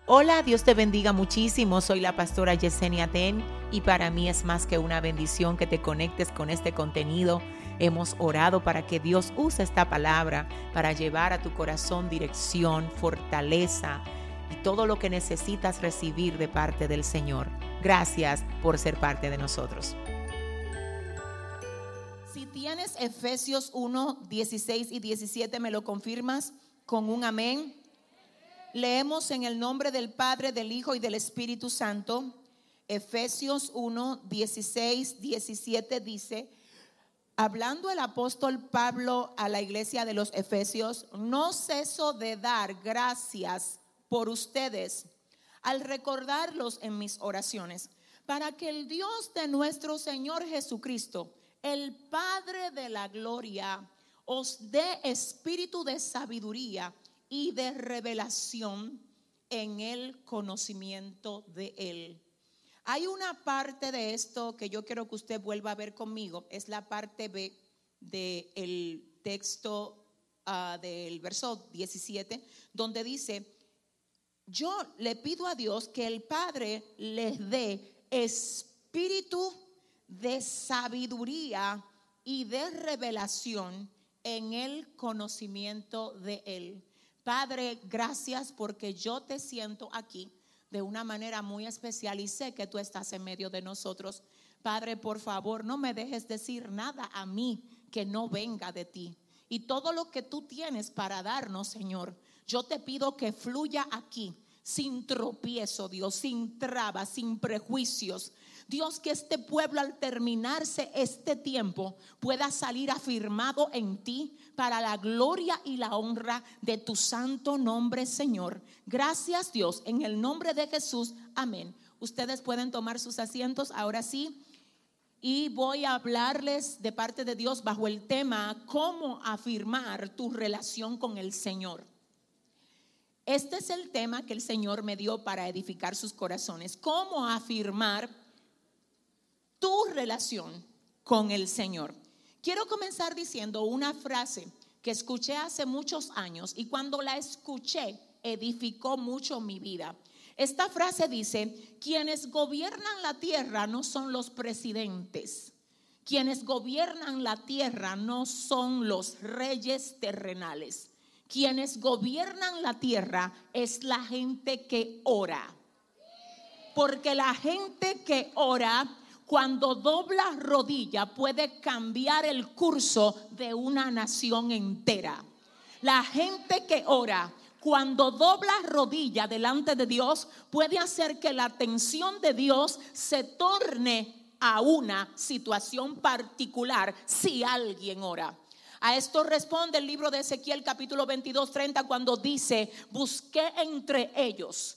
Hola, Dios te bendiga muchísimo. Soy la pastora Yesenia Ten y para mí es más que una bendición que te conectes con este contenido. Hemos orado para que Dios use esta palabra para llevar a tu corazón dirección, fortaleza y todo lo que necesitas recibir de parte del Señor. Gracias por ser parte de nosotros. Si tienes Efesios 1, 16 y 17, ¿me lo confirmas con un amén? Leemos en el nombre del Padre, del Hijo y del Espíritu Santo. Efesios 1, 16, 17 dice: hablando el apóstol Pablo a la iglesia de los Efesios, no ceso de dar gracias por ustedes al recordarlos en mis oraciones, para que el Dios de nuestro Señor Jesucristo, el Padre de la gloria, os dé espíritu de sabiduría y de revelación en el conocimiento de Él. Hay una parte de esto que yo quiero que usted vuelva a ver conmigo. Es la parte B del texto del verso 17, donde dice: yo le pido a Dios que el Padre les dé espíritu de sabiduría y de revelación en el conocimiento de Él. Padre, gracias porque yo te siento aquí de una manera muy especial y sé que tú estás en medio de nosotros. Padre, por favor, no me dejes decir nada a mí que no venga de ti. Y todo lo que tú tienes para darnos, Señor, yo te pido que fluya aquí sin tropiezo, Dios, sin trabas, sin prejuicios. Dios, que este pueblo al terminarse este tiempo pueda salir afirmado en ti para la gloria y la honra de tu santo nombre, Señor. Gracias, Dios, en el nombre de Jesús, amén. Ustedes pueden tomar sus asientos ahora sí. Y voy a hablarles de parte de Dios bajo el tema: cómo afirmar tu relación con el Señor. Este es el tema que el Señor me dio para edificar sus corazones. Cómo afirmar tu relación con el Señor. Quiero comenzar diciendo una frase que escuché hace muchos años y cuando la escuché edificó mucho mi vida. Esta frase dice: quienes gobiernan la tierra no son los presidentes, quienes gobiernan la tierra no son los reyes terrenales, quienes gobiernan la tierra es la gente que ora. Porque la gente que ora, cuando dobla rodilla, puede cambiar el curso de una nación entera. La gente que ora, cuando dobla rodilla delante de Dios, puede hacer que la atención de Dios se torne a una situación particular si alguien ora. A esto responde el libro de Ezequiel capítulo 22:30 cuando dice: busqué entre ellos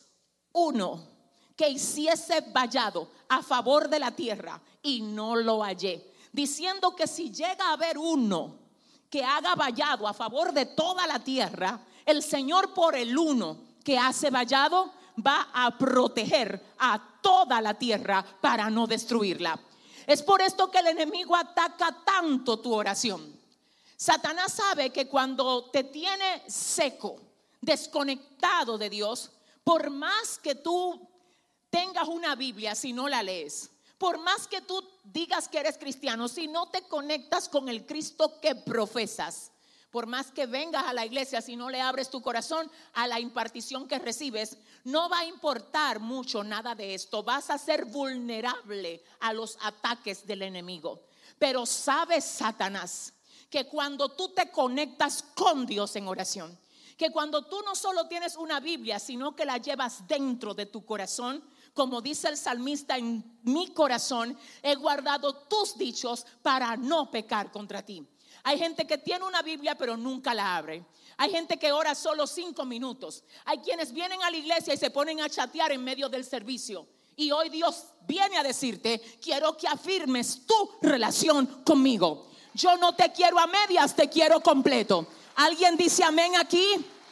uno que hiciese vallado a favor de la tierra y no lo hallé, diciendo que si llega a haber uno que haga vallado a favor de toda la tierra, el Señor por el uno que hace vallado va a proteger a toda la tierra para no destruirla. Es por esto que el enemigo ataca tanto tu oración. Satanás sabe que cuando te tiene seco, desconectado de Dios, por más que tú tengas una Biblia, si no la lees, por más que tú digas que eres cristiano, si no te conectas con el Cristo que profesas, por más que vengas a la iglesia, si no le abres tu corazón a la impartición que recibes, no va a importar mucho nada de esto. Vas a ser vulnerable a los ataques del enemigo. Pero sabes, Satanás, que cuando tú te conectas con Dios en oración, que cuando tú no solo tienes una Biblia, sino que la llevas dentro de tu corazón, como dice el salmista: en mi corazón he guardado tus dichos para no pecar contra ti. Hay gente que tiene una Biblia pero nunca la abre. Hay gente que ora solo 5 minutos. Hay quienes vienen a la iglesia y se ponen a chatear en medio del servicio. Y hoy Dios viene a decirte: quiero que afirmes tu relación conmigo. Yo no te quiero a medias, te quiero completo. ¿Alguien dice amén aquí?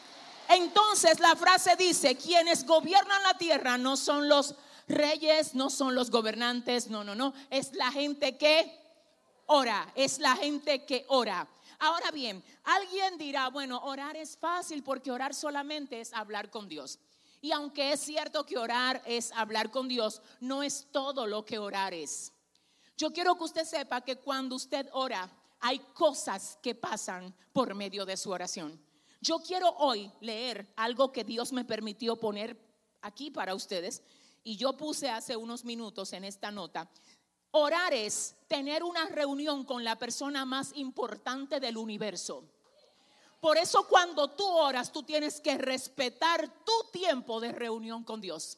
Entonces la frase dice: quienes gobiernan la tierra no son los reyes, no son los gobernantes, no, es la gente que ora, es la gente que ora. Ahora bien, alguien dirá: bueno, orar es fácil porque orar solamente es hablar con Dios. Y aunque es cierto que orar es hablar con Dios, no es todo lo que orar es. Yo quiero que usted sepa que cuando usted ora, hay cosas que pasan por medio de su oración. Yo quiero hoy leer algo que Dios me permitió poner aquí para ustedes, y yo puse hace unos minutos en esta nota. Orar es tener una reunión con la persona más importante del universo. Por eso cuando tú oras, tú tienes que respetar tu tiempo de reunión con Dios.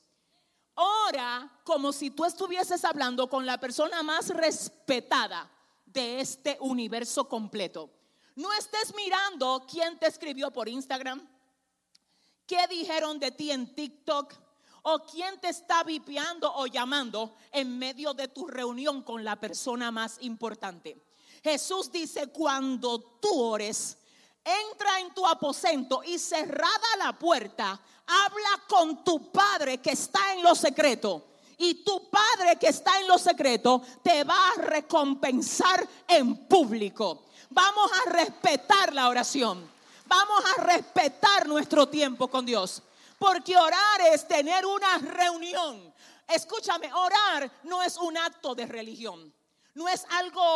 Ora como si tú estuvieses hablando con la persona más respetada de este universo completo. No estés mirando quién te escribió por Instagram, qué dijeron de ti en TikTok, o quién te está vipeando o llamando en medio de tu reunión con la persona más importante. Jesús dice: cuando tú ores, entra en tu aposento y cerrada la puerta, habla con tu Padre que está en lo secreto. Y tu Padre que está en lo secreto te va a recompensar en público. Vamos a respetar la oración. Vamos a respetar nuestro tiempo con Dios. Porque orar es tener una reunión. Escúchame, orar no es un acto de religión. No es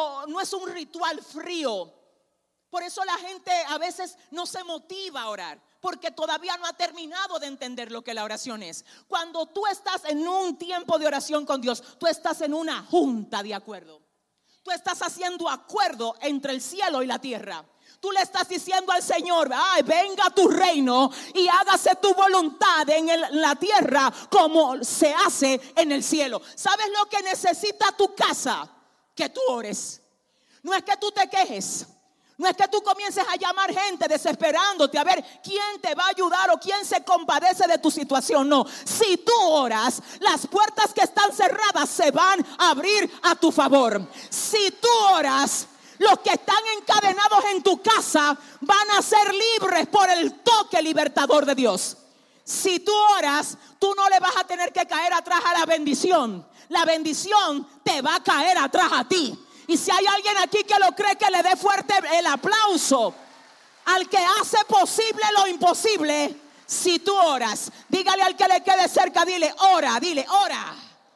un ritual frío. Por eso la gente a veces no se motiva a orar, porque todavía no ha terminado de entender lo que la oración es. Cuando tú estás en un tiempo de oración con Dios, tú estás en una junta de acuerdo. Tú estás haciendo acuerdo entre el cielo y la tierra. Tú le estás diciendo al Señor: ay, venga tu reino y hágase tu voluntad en la tierra como se hace en el cielo. ¿Sabes lo que necesita tu casa? Que tú ores. No es que tú te quejes. No es que tú comiences a llamar gente desesperándote a ver quién te va a ayudar o quién se compadece de tu situación. No, si tú oras, las puertas que están cerradas se van a abrir a tu favor. Si tú oras, los que están encadenados en tu casa van a ser libres por el toque libertador de Dios. Si tú oras, tú no le vas a tener que caer atrás a la bendición. La bendición te va a caer atrás a ti. Y si hay alguien aquí que lo cree, que le dé fuerte el aplauso al que hace posible lo imposible. Si tú oras, dígale al que le quede cerca, dile ora, ora.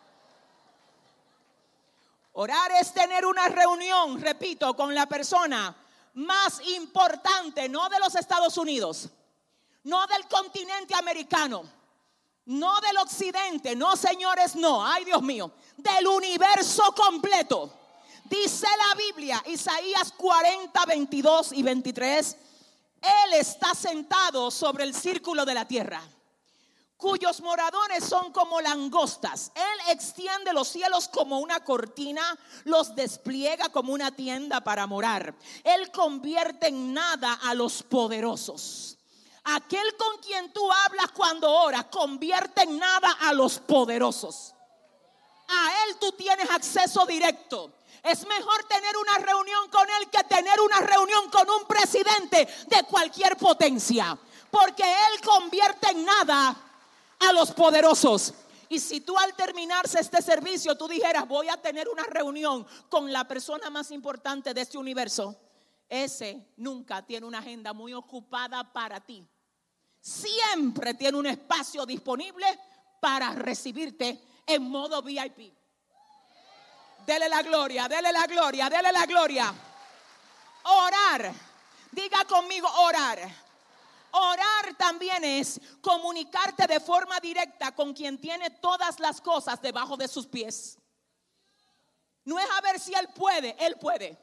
Orar es tener una reunión, repito, con la persona más importante, no de los Estados Unidos, no del continente americano, no del occidente, no, señores, no, ay Dios mío, del universo completo. Dice la Biblia, Isaías 40, 22 y 23, Él está sentado sobre el círculo de la tierra, cuyos moradores son como langostas. Él extiende los cielos como una cortina, los despliega como una tienda para morar. Él convierte en nada a los poderosos. Aquel con quien tú hablas cuando oras convierte en nada a los poderosos. A Él tú tienes acceso directo. Es mejor tener una reunión con Él que tener una reunión con un presidente de cualquier potencia, porque Él convierte en nada a los poderosos. Y si tú al terminarse este servicio tú dijeras: voy a tener una reunión con la persona más importante de este universo, ese nunca tiene una agenda muy ocupada para ti. Siempre tiene un espacio disponible para recibirte en modo VIP. Dele la gloria, dele la gloria, dele la gloria. Orar, diga conmigo orar. Orar también es comunicarte de forma directa con quien tiene todas las cosas debajo de sus pies. No es a ver si Él puede, Él puede.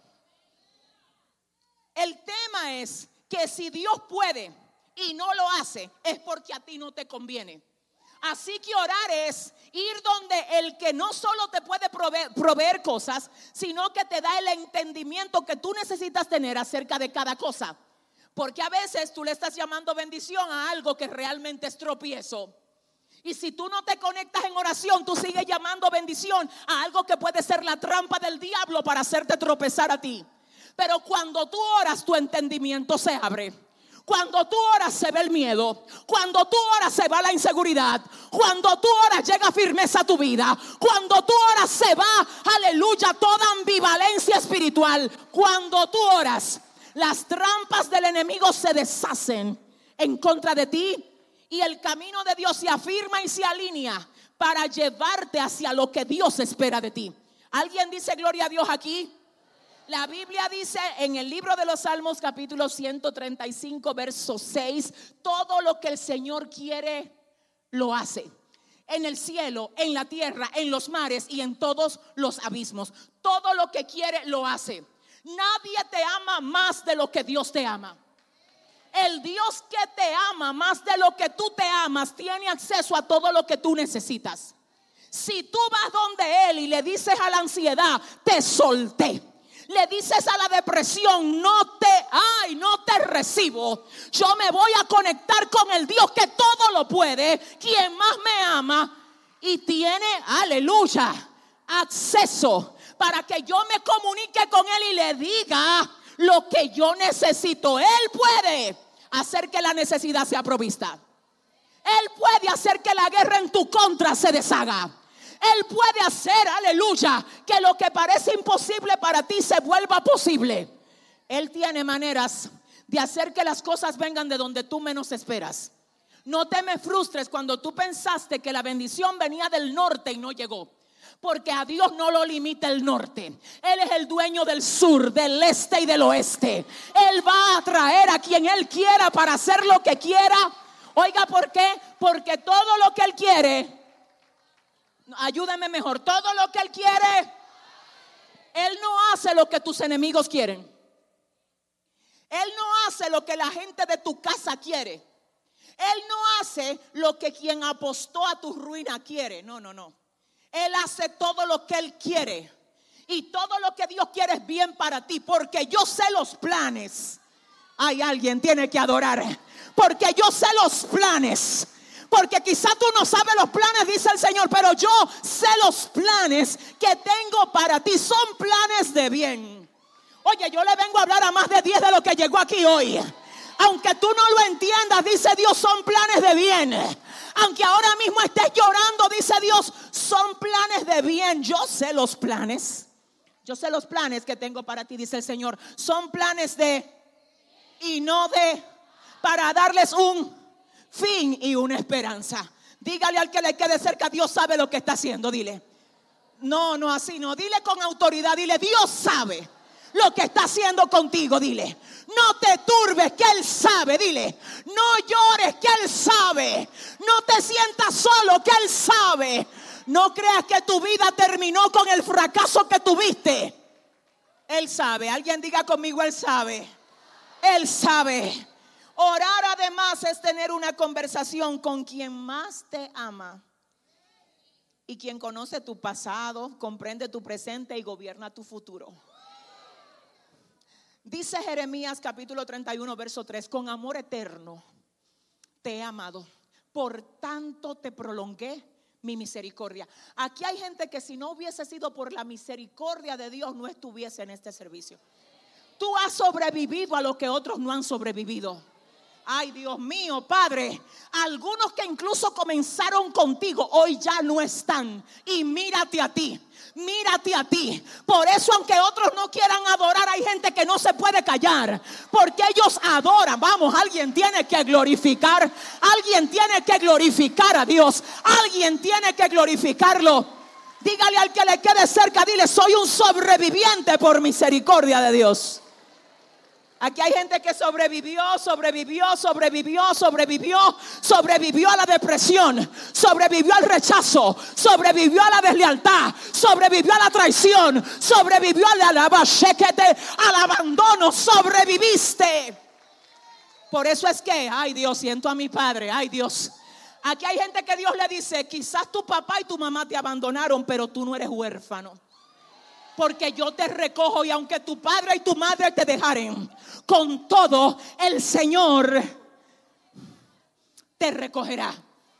El tema es que si Dios puede y no lo hace, es porque a ti no te conviene. Así que orar es ir donde el que no solo te puede proveer cosas, sino que te da el entendimiento que tú necesitas tener acerca de cada cosa. Porque a veces tú le estás llamando bendición a algo que realmente es tropiezo. Y si tú no te conectas en oración, tú sigues llamando bendición a algo que puede ser la trampa del diablo para hacerte tropezar a ti. Pero cuando tú oras, tu entendimiento se abre. Cuando tú oras se ve el miedo. Cuando tú oras se va la inseguridad. Cuando tú oras llega firmeza a tu vida. Cuando tú oras se va, aleluya, toda ambivalencia espiritual. Cuando tú oras, las trampas del enemigo se deshacen en contra de ti Y el camino de Dios se afirma y se alinea para llevarte hacia lo que Dios espera de ti. ¿Alguien dice gloria a Dios aquí? La Biblia dice en el libro de los Salmos, capítulo 135, verso 6, todo lo que el Señor quiere, lo hace. En el cielo, en la tierra, en los mares y en todos los abismos. Todo lo que quiere, lo hace. Nadie te ama más de lo que Dios te ama. El Dios que te ama más de lo que tú te amas tiene acceso a todo lo que tú necesitas. Si tú vas donde Él y le dices a la ansiedad, te solté, le dices a la depresión, no te recibo, yo me voy a conectar con el Dios que todo lo puede, quien más me ama y tiene, aleluya, acceso para que yo me comunique con Él y le diga lo que yo necesito. Él puede hacer que la necesidad sea provista. Él puede hacer que la guerra en tu contra se deshaga. Él puede hacer, aleluya, que lo que parece imposible para ti se vuelva posible. Él tiene maneras de hacer que las cosas vengan de donde tú menos esperas. No te me frustres cuando tú pensaste que la bendición venía del norte y no llegó. Porque a Dios no lo limita el norte. Él es el dueño del sur, del este y del oeste. Él va a traer a quien Él quiera para hacer lo que quiera. Oiga, ¿por qué? Porque todo lo que Él quiere, ayúdame mejor, todo lo que Él quiere, Él no hace lo que tus enemigos quieren. Él no hace lo que la gente de tu casa quiere. Él no hace lo que quien apostó a tu ruina quiere. No. Él hace todo lo que Él quiere. Y todo lo que Dios quiere es bien para ti. Porque yo sé los planes. Hay alguien tiene que adorar. Porque yo sé los planes. Porque quizá tú no sabes los planes, dice el Señor, pero yo sé los planes que tengo para ti. Son planes de bien. Oye, yo le vengo a hablar a más de 10 de lo que llegó aquí hoy. Aunque tú no lo entiendas, dice Dios, son planes de bien. Aunque ahora mismo estés llorando, dice Dios, son planes de bien. Yo sé los planes. Yo sé los planes que tengo para ti, dice el Señor. Son planes de y no de, para darles un fin y una esperanza. Dígale al que le quede cerca, Dios sabe lo que está haciendo, dile. No, así no. Dile con autoridad, dile, Dios sabe lo que está haciendo contigo, dile. No te turbes, que Él sabe, dile. No llores, que Él sabe. No te sientas solo, que Él sabe. No creas que tu vida terminó con el fracaso que tuviste. Él sabe. Alguien diga conmigo, Él sabe. Él sabe. Orar además es tener una conversación con quien más te ama y quien conoce tu pasado, comprende tu presente y gobierna tu futuro. Dice Jeremías capítulo 31 verso 3: con amor eterno te he amado, por tanto te prolongué mi misericordia. Aquí hay gente que si no hubiese sido por la misericordia de Dios no estuviese en este servicio. Tú has sobrevivido a lo que otros no han sobrevivido. Ay, Dios mío, Padre, algunos que incluso comenzaron contigo hoy ya no están. Y mírate a ti. Mírate a ti. Por eso, aunque otros no quieran adorar, hay gente que no se puede callar, porque ellos adoran. Vamos, alguien tiene que glorificar. Alguien tiene que glorificar a Dios. Alguien tiene que glorificarlo. Dígale al que le quede cerca, dile, soy un sobreviviente por misericordia de Dios. Aquí hay gente que sobrevivió a la depresión, sobrevivió al rechazo, sobrevivió a la deslealtad, sobrevivió a la traición, sobrevivió al abandono, sobreviviste. Por eso es que, ay Dios, siento a mi Padre, ay Dios. Aquí hay gente que Dios le dice, quizás tu papá y tu mamá te abandonaron, pero tú no eres huérfano. Porque yo te recojo, y aunque tu padre y tu madre te dejaren, con todo el Señor te recogerá.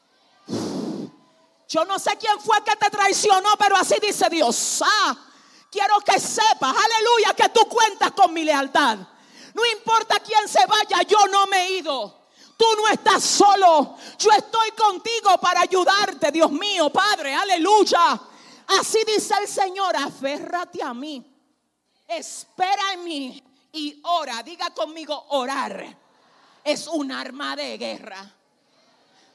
Yo no sé quién fue que te traicionó, pero así dice Dios. Quiero que sepas, aleluya, que tú cuentas con mi lealtad. No importa quién se vaya, yo no me he ido. Tú no estás solo. Yo estoy contigo para ayudarte, Dios mío, Padre, aleluya. Así dice el Señor, aférrate a mí, espera en mí y ora. Diga conmigo, orar es un arma de guerra.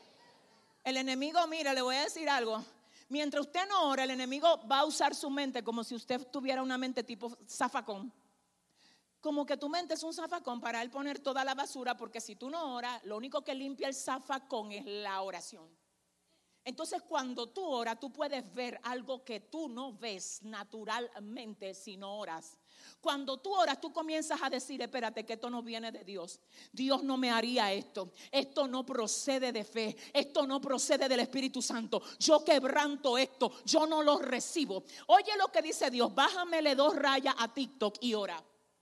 El enemigo, mira, le voy a decir algo. Mientras usted no ora, el enemigo va a usar su mente como si usted tuviera una mente tipo zafacón. Como que tu mente es un zafacón para él poner toda la basura, porque si tú no oras, lo único que limpia el zafacón es la oración. Entonces cuando tú oras, tú puedes ver algo que tú no ves naturalmente si no oras. Cuando tú oras, tú comienzas a decir, espérate, que esto no viene de Dios. Dios no me haría esto. Esto no procede de fe. Esto no procede del Espíritu Santo. Yo quebranto esto. Yo no lo recibo. Oye lo que dice Dios. Bájamele 2 rayas a TikTok y ora.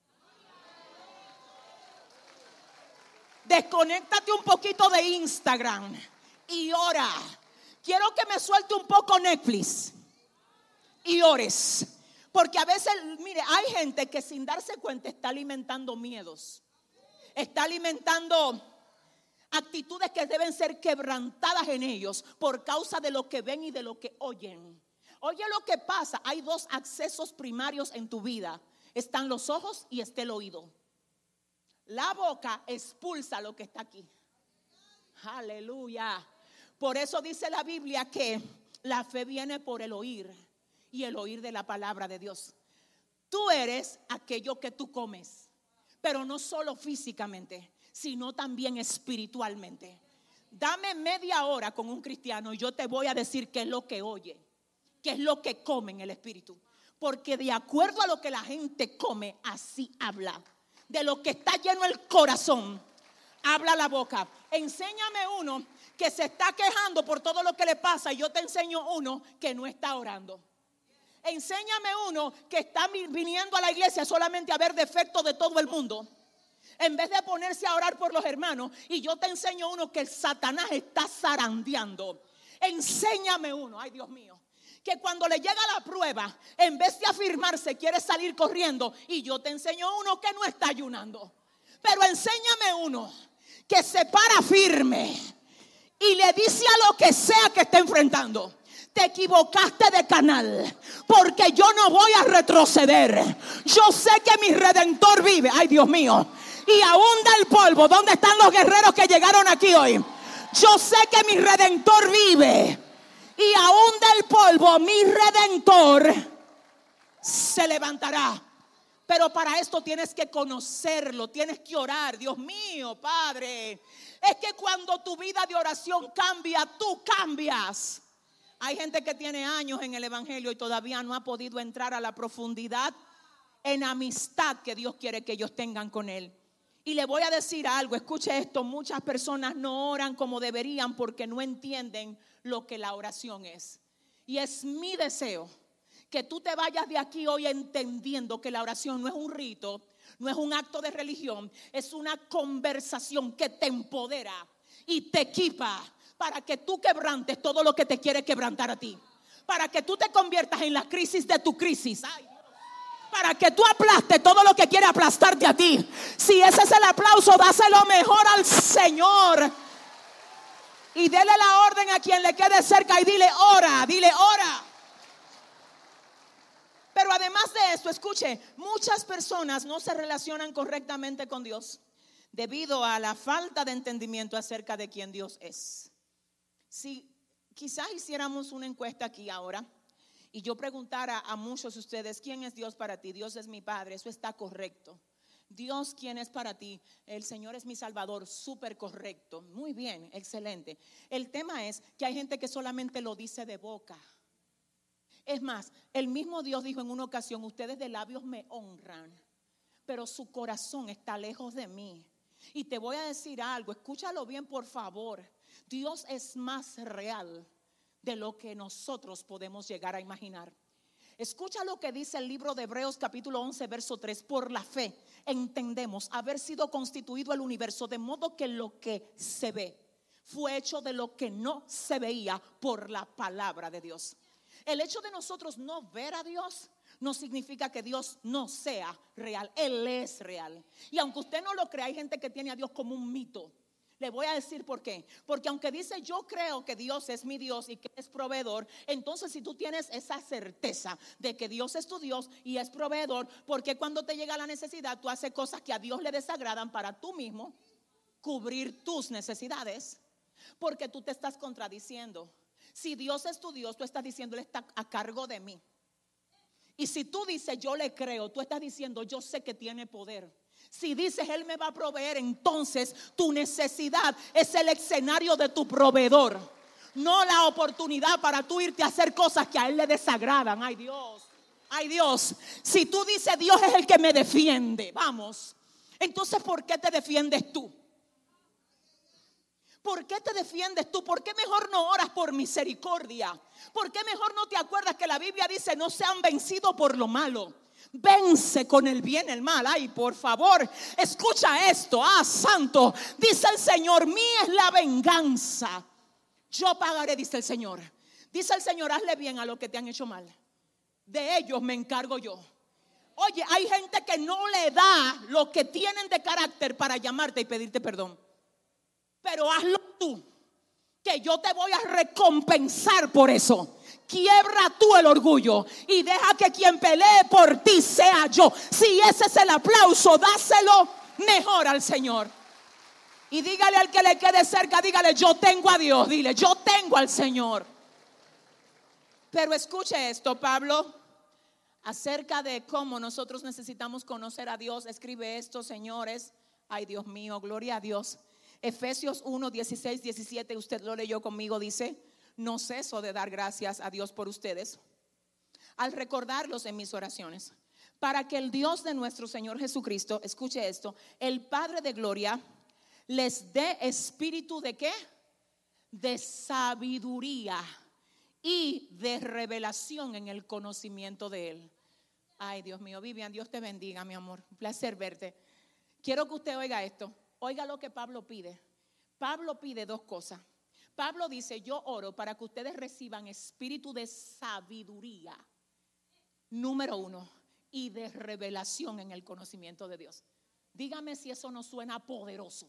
Desconéctate un poquito de Instagram y ora. Quiero que me suelte un poco Netflix y ores. Porque a veces, mire, hay gente que sin darse cuenta está alimentando miedos. Está alimentando actitudes que deben ser quebrantadas en ellos por causa de lo que ven y de lo que oyen. Oye lo que pasa, hay 2 accesos primarios en tu vida. Están los ojos y está el oído. La boca expulsa lo que está aquí. Aleluya. Por eso dice la Biblia que la fe viene por el oír y el oír de la palabra de Dios. Tú eres aquello que tú comes, pero no solo físicamente, sino también espiritualmente. Dame media hora con un cristiano y yo te voy a decir qué es lo que oye, qué es lo que come en el espíritu. Porque de acuerdo a lo que la gente come, así habla. De lo que está lleno el corazón, habla la boca. Enséñame uno que se está quejando por todo lo que le pasa y yo te enseño uno que no está orando. Enséñame uno que está viniendo a la iglesia solamente a ver defectos de todo el mundo, en vez de ponerse a orar por los hermanos, y yo te enseño uno que el Satanás está zarandeando. Enséñame uno, ay Dios mío, que cuando le llega la prueba, en vez de afirmarse, quiere salir corriendo, y yo te enseño uno que no está ayunando. Pero enséñame uno que se para firme y le dice a lo que sea que esté enfrentando: te equivocaste de canal, porque yo no voy a retroceder. Yo sé que mi Redentor vive. Ay Dios mío. Y aún del polvo. ¿Dónde están los guerreros que llegaron aquí hoy? Yo sé que mi Redentor vive. Y aún del polvo mi Redentor se levantará. Pero para esto tienes que conocerlo, tienes que orar. Dios mío, Padre, es que cuando tu vida de oración cambia, tú cambias. Hay gente que tiene años en el evangelio y todavía no ha podido entrar a la profundidad en amistad que Dios quiere que ellos tengan con Él. Y le voy a decir algo, escuche esto: muchas personas no oran como deberían porque no entienden lo que la oración es. Y es mi deseo que tú te vayas de aquí hoy entendiendo que la oración no es un rito, no es un acto de religión, es una conversación que te empodera y te equipa para que tú quebrantes todo lo que te quiere quebrantar a ti, para que tú te conviertas en la crisis de tu crisis. Ay, para que tú aplastes todo lo que quiere aplastarte a ti. Si ese es el aplauso, dáselo mejor al Señor. Y dele la orden a quien le quede cerca y dile ora, dile ora. Pero además de esto, escuche, muchas personas no se relacionan correctamente con Dios debido a la falta de entendimiento acerca de quién Dios es. Si quizás hiciéramos una encuesta aquí ahora y yo preguntara a muchos de ustedes: ¿quién es Dios para ti? Dios es mi Padre, eso está correcto. Dios, ¿quién es para ti? El Señor es mi Salvador, súper correcto. Muy bien, excelente. El tema es que hay gente que solamente lo dice de boca. Es más, el mismo Dios dijo en una ocasión: ustedes de labios me honran, pero su corazón está lejos de mí. Y te voy a decir algo, escúchalo bien por favor. Dios es más real de lo que nosotros podemos llegar a imaginar. Escucha lo que dice el libro de Hebreos capítulo 11 verso 3. Por la fe entendemos haber sido constituido el universo, de modo que lo que se ve fue hecho de lo que no se veía por la palabra de Dios. El hecho de nosotros no ver a Dios no significa que Dios no sea real. Él es real. Y aunque usted no lo crea, hay gente que tiene a Dios como un mito. Le voy a decir por qué. Porque aunque dice yo creo que Dios es mi Dios y que es proveedor, entonces si tú tienes esa certeza de que Dios es tu Dios y es proveedor, porque cuando te llega la necesidad tú haces cosas que a Dios le desagradan para tú mismo cubrir tus necesidades? Porque tú te estás contradiciendo. Si Dios es tu Dios, tú estás diciendo Él está a cargo de mí. Y si tú dices yo le creo, tú estás diciendo yo sé que tiene poder. Si dices Él me va a proveer, entonces tu necesidad es el escenario de tu proveedor, no la oportunidad para tú irte a hacer cosas que a Él le desagradan. Ay Dios, ay Dios. Si tú dices Dios es el que me defiende, vamos, entonces ¿por qué te defiendes tú? ¿Por qué te defiendes tú? ¿Por qué mejor no oras por misericordia? ¿Por qué mejor no te acuerdas que la Biblia dice no sean vencidos por lo malo? Vence con el bien el mal. Ay, por favor, escucha esto. Santo, dice el Señor, mía es la venganza. Yo pagaré, dice el Señor. Dice el Señor, hazle bien a los que te han hecho mal. De ellos me encargo yo. Oye, hay gente que no le da lo que tienen de carácter para llamarte y pedirte perdón. Pero hazlo tú, que yo te voy a recompensar por eso. Quiebra tú el orgullo y deja que quien pelee por ti sea yo. Si ese es el aplauso, dáselo mejor al Señor. Y dígale al que le quede cerca, dígale yo tengo a Dios, dile yo tengo al Señor. Pero escuche esto, Pablo, acerca de cómo nosotros necesitamos conocer a Dios. Escribe esto, señores. Ay, Dios mío, gloria a Dios. Efesios 1, 16, 17, usted lo leyó conmigo, dice: no ceso de dar gracias a Dios por ustedes, al recordarlos en mis oraciones, para que el Dios de nuestro Señor Jesucristo, escuche esto, el Padre de gloria, les dé espíritu de ¿qué? De sabiduría y de revelación en el conocimiento de Él. Ay, Dios mío, Vivian, Dios te bendiga, mi amor, un placer verte. Quiero que usted oiga esto. Oiga lo que Pablo pide. Pablo pide dos cosas. Pablo dice: yo oro para que ustedes reciban espíritu de sabiduría, número 1, y de revelación en el conocimiento de Dios. Dígame si eso no suena poderoso.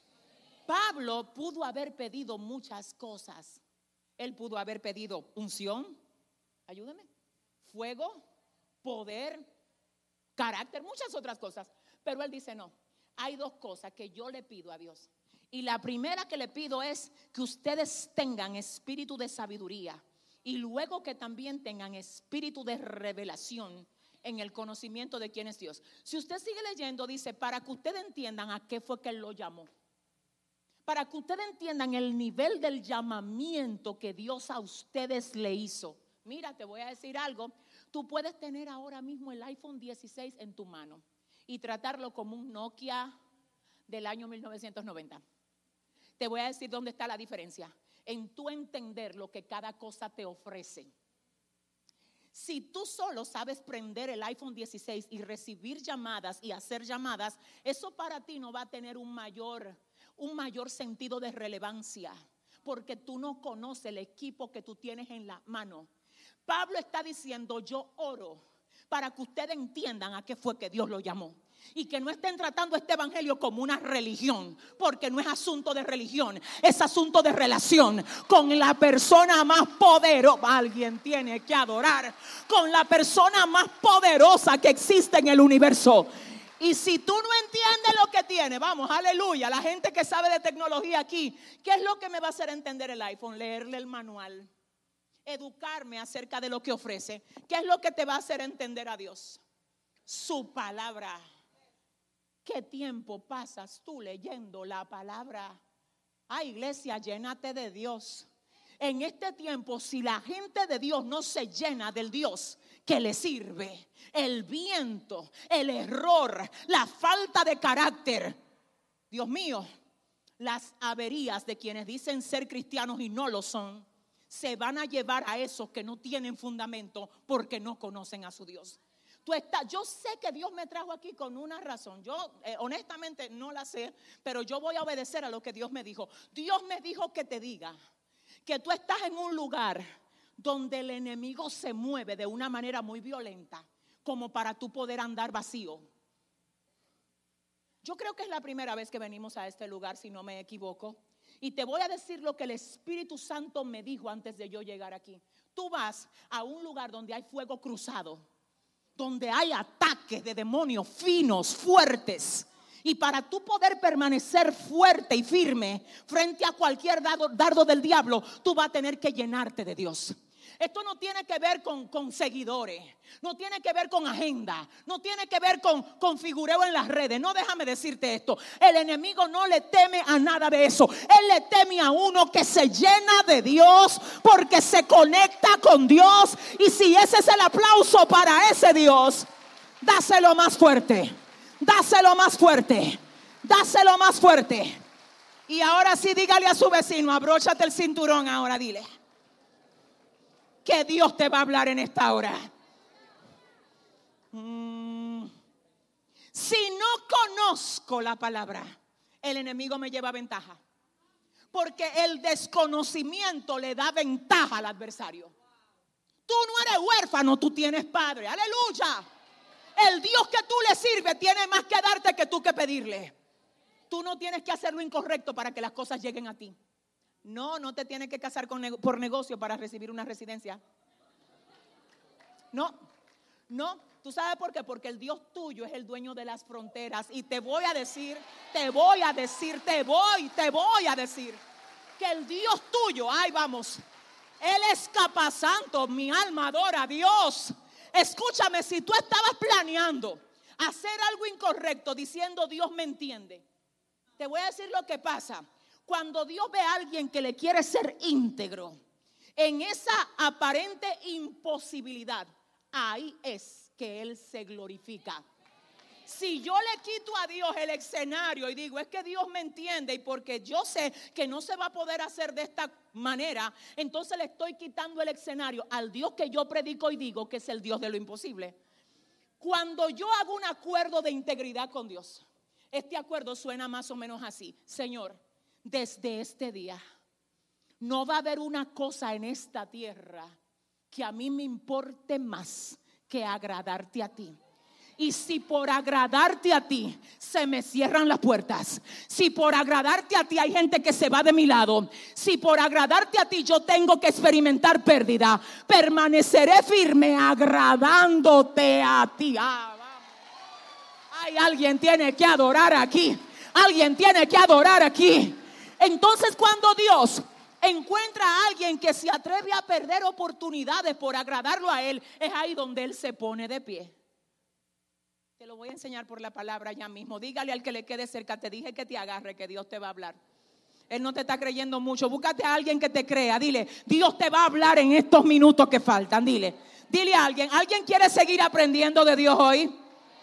Pablo pudo haber pedido muchas cosas. Él pudo haber pedido unción, ayúdeme, fuego, poder, carácter, muchas otras cosas. Pero él dice no. Hay dos cosas que yo le pido a Dios. Y la primera que le pido es que ustedes tengan espíritu de sabiduría y luego que también tengan espíritu de revelación en el conocimiento de quién es Dios. Si usted sigue leyendo, dice: para que ustedes entiendan a qué fue que Él lo llamó. Para que ustedes entiendan el nivel del llamamiento que Dios a ustedes le hizo. Mira, te voy a decir algo. Tú puedes tener ahora mismo el iPhone 16 en tu mano y tratarlo como un Nokia del año 1990. Te voy a decir dónde está la diferencia. En tú entender lo que cada cosa te ofrece. Si tú solo sabes prender el iPhone 16 y recibir llamadas y hacer llamadas, eso para ti no va a tener un mayor sentido de relevancia, porque tú no conoces el equipo que tú tienes en la mano. Pablo está diciendo: yo oro para que ustedes entiendan a qué fue que Dios lo llamó. Y que no estén tratando este evangelio como una religión, porque no es asunto de religión, es asunto de relación con la persona más poderosa. Alguien tiene que adorar con la persona más poderosa que existe en el universo. Y si tú no entiendes lo que tiene, vamos, aleluya, la gente que sabe de tecnología aquí, ¿qué es lo que me va a hacer entender el iPhone? Leerle el manual, educarme acerca de lo que ofrece. ¿Qué es lo que te va a hacer entender a Dios? Su palabra. ¿Qué tiempo pasas tú leyendo la palabra? Ay, iglesia, llénate de Dios. En este tiempo, si la gente de Dios no se llena del Dios que le sirve, el viento, el error, la falta de carácter, Dios mío, las averías de quienes dicen ser cristianos y no lo son, se van a llevar a esos que no tienen fundamento porque no conocen a su Dios. Yo sé que Dios me trajo aquí con una razón. Yo honestamente no la sé, pero yo voy a obedecer a lo que Dios me dijo. Dios me dijo que te diga que tú estás en un lugar donde el enemigo se mueve de una manera muy violenta, como para tú poder andar vacío. Yo creo que es la primera vez que venimos a este lugar, si no me equivoco. Y te voy a decir lo que el Espíritu Santo me dijo antes de yo llegar aquí. Tú vas a un lugar donde hay fuego cruzado, donde hay ataques de demonios finos, fuertes, Y para tú poder permanecer fuerte y firme frente a cualquier dardo del diablo, tú vas a tener que llenarte de Dios. Esto no tiene que ver con seguidores, no tiene que ver con agenda, no tiene que ver con figureo en las redes. No, déjame decirte esto: el enemigo no le teme a nada de eso. Él le teme a uno que se llena de Dios, porque se conecta con Dios. Y si ese es el aplauso para ese Dios, dáselo más fuerte, dáselo más fuerte, dáselo más fuerte. Y ahora sí, dígale a su vecino: abróchate el cinturón ahora, dile que Dios te va a hablar en esta hora. Si no conozco la palabra, el enemigo me lleva ventaja, porque el desconocimiento le da ventaja al adversario. Tú no eres huérfano, tú tienes padre. Aleluya. El Dios que tú le sirves tiene más que darte que tú que pedirle. Tú no tienes que hacer lo incorrecto para que las cosas lleguen a ti. No te tienes que casar por negocio para recibir una residencia. No. ¿Tú sabes por qué? Porque el Dios tuyo es el dueño de las fronteras. Y te voy a decir que el Dios tuyo, ahí vamos, Él es capaz. Santo, mi alma adora a Dios. Escúchame, si tú estabas planeando hacer algo incorrecto diciendo Dios me entiende, te voy a decir lo que pasa. Cuando Dios ve a alguien que le quiere ser íntegro en esa aparente imposibilidad, ahí es que Él se glorifica. Si yo le quito a Dios el escenario y digo es que Dios me entiende, y porque yo sé que no se va a poder hacer de esta manera, entonces le estoy quitando el escenario al Dios que yo predico y digo que es el Dios de lo imposible. Cuando yo hago un acuerdo de integridad con Dios, este acuerdo suena más o menos así: Señor, desde este día no va a haber una cosa en esta tierra que a mí me importe más que agradarte a ti. Y si por agradarte a ti se me cierran las puertas, si por agradarte a ti hay gente que se va de mi lado, si por agradarte a ti yo tengo que experimentar pérdida, permaneceré firme agradándote a ti. Ay, alguien tiene que adorar aquí. Alguien tiene que adorar aquí. Entonces, cuando Dios encuentra a alguien que se atreve a perder oportunidades por agradarlo a Él, es ahí donde Él se pone de pie. Te lo voy a enseñar por la palabra ya mismo. Dígale al que le quede cerca: te dije que te agarre, que Dios te va a hablar. Él no te está creyendo mucho. Búscate a alguien que te crea. Dile: Dios te va a hablar en estos minutos que faltan. Dile a alguien: ¿alguien quiere seguir aprendiendo de Dios hoy?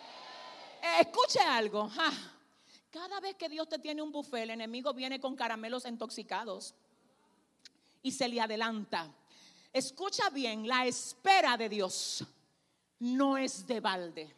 Escuche algo. Cada vez que Dios te tiene un buffet, el enemigo viene con caramelos intoxicados y se le adelanta. Escucha bien: la espera de Dios no es de balde.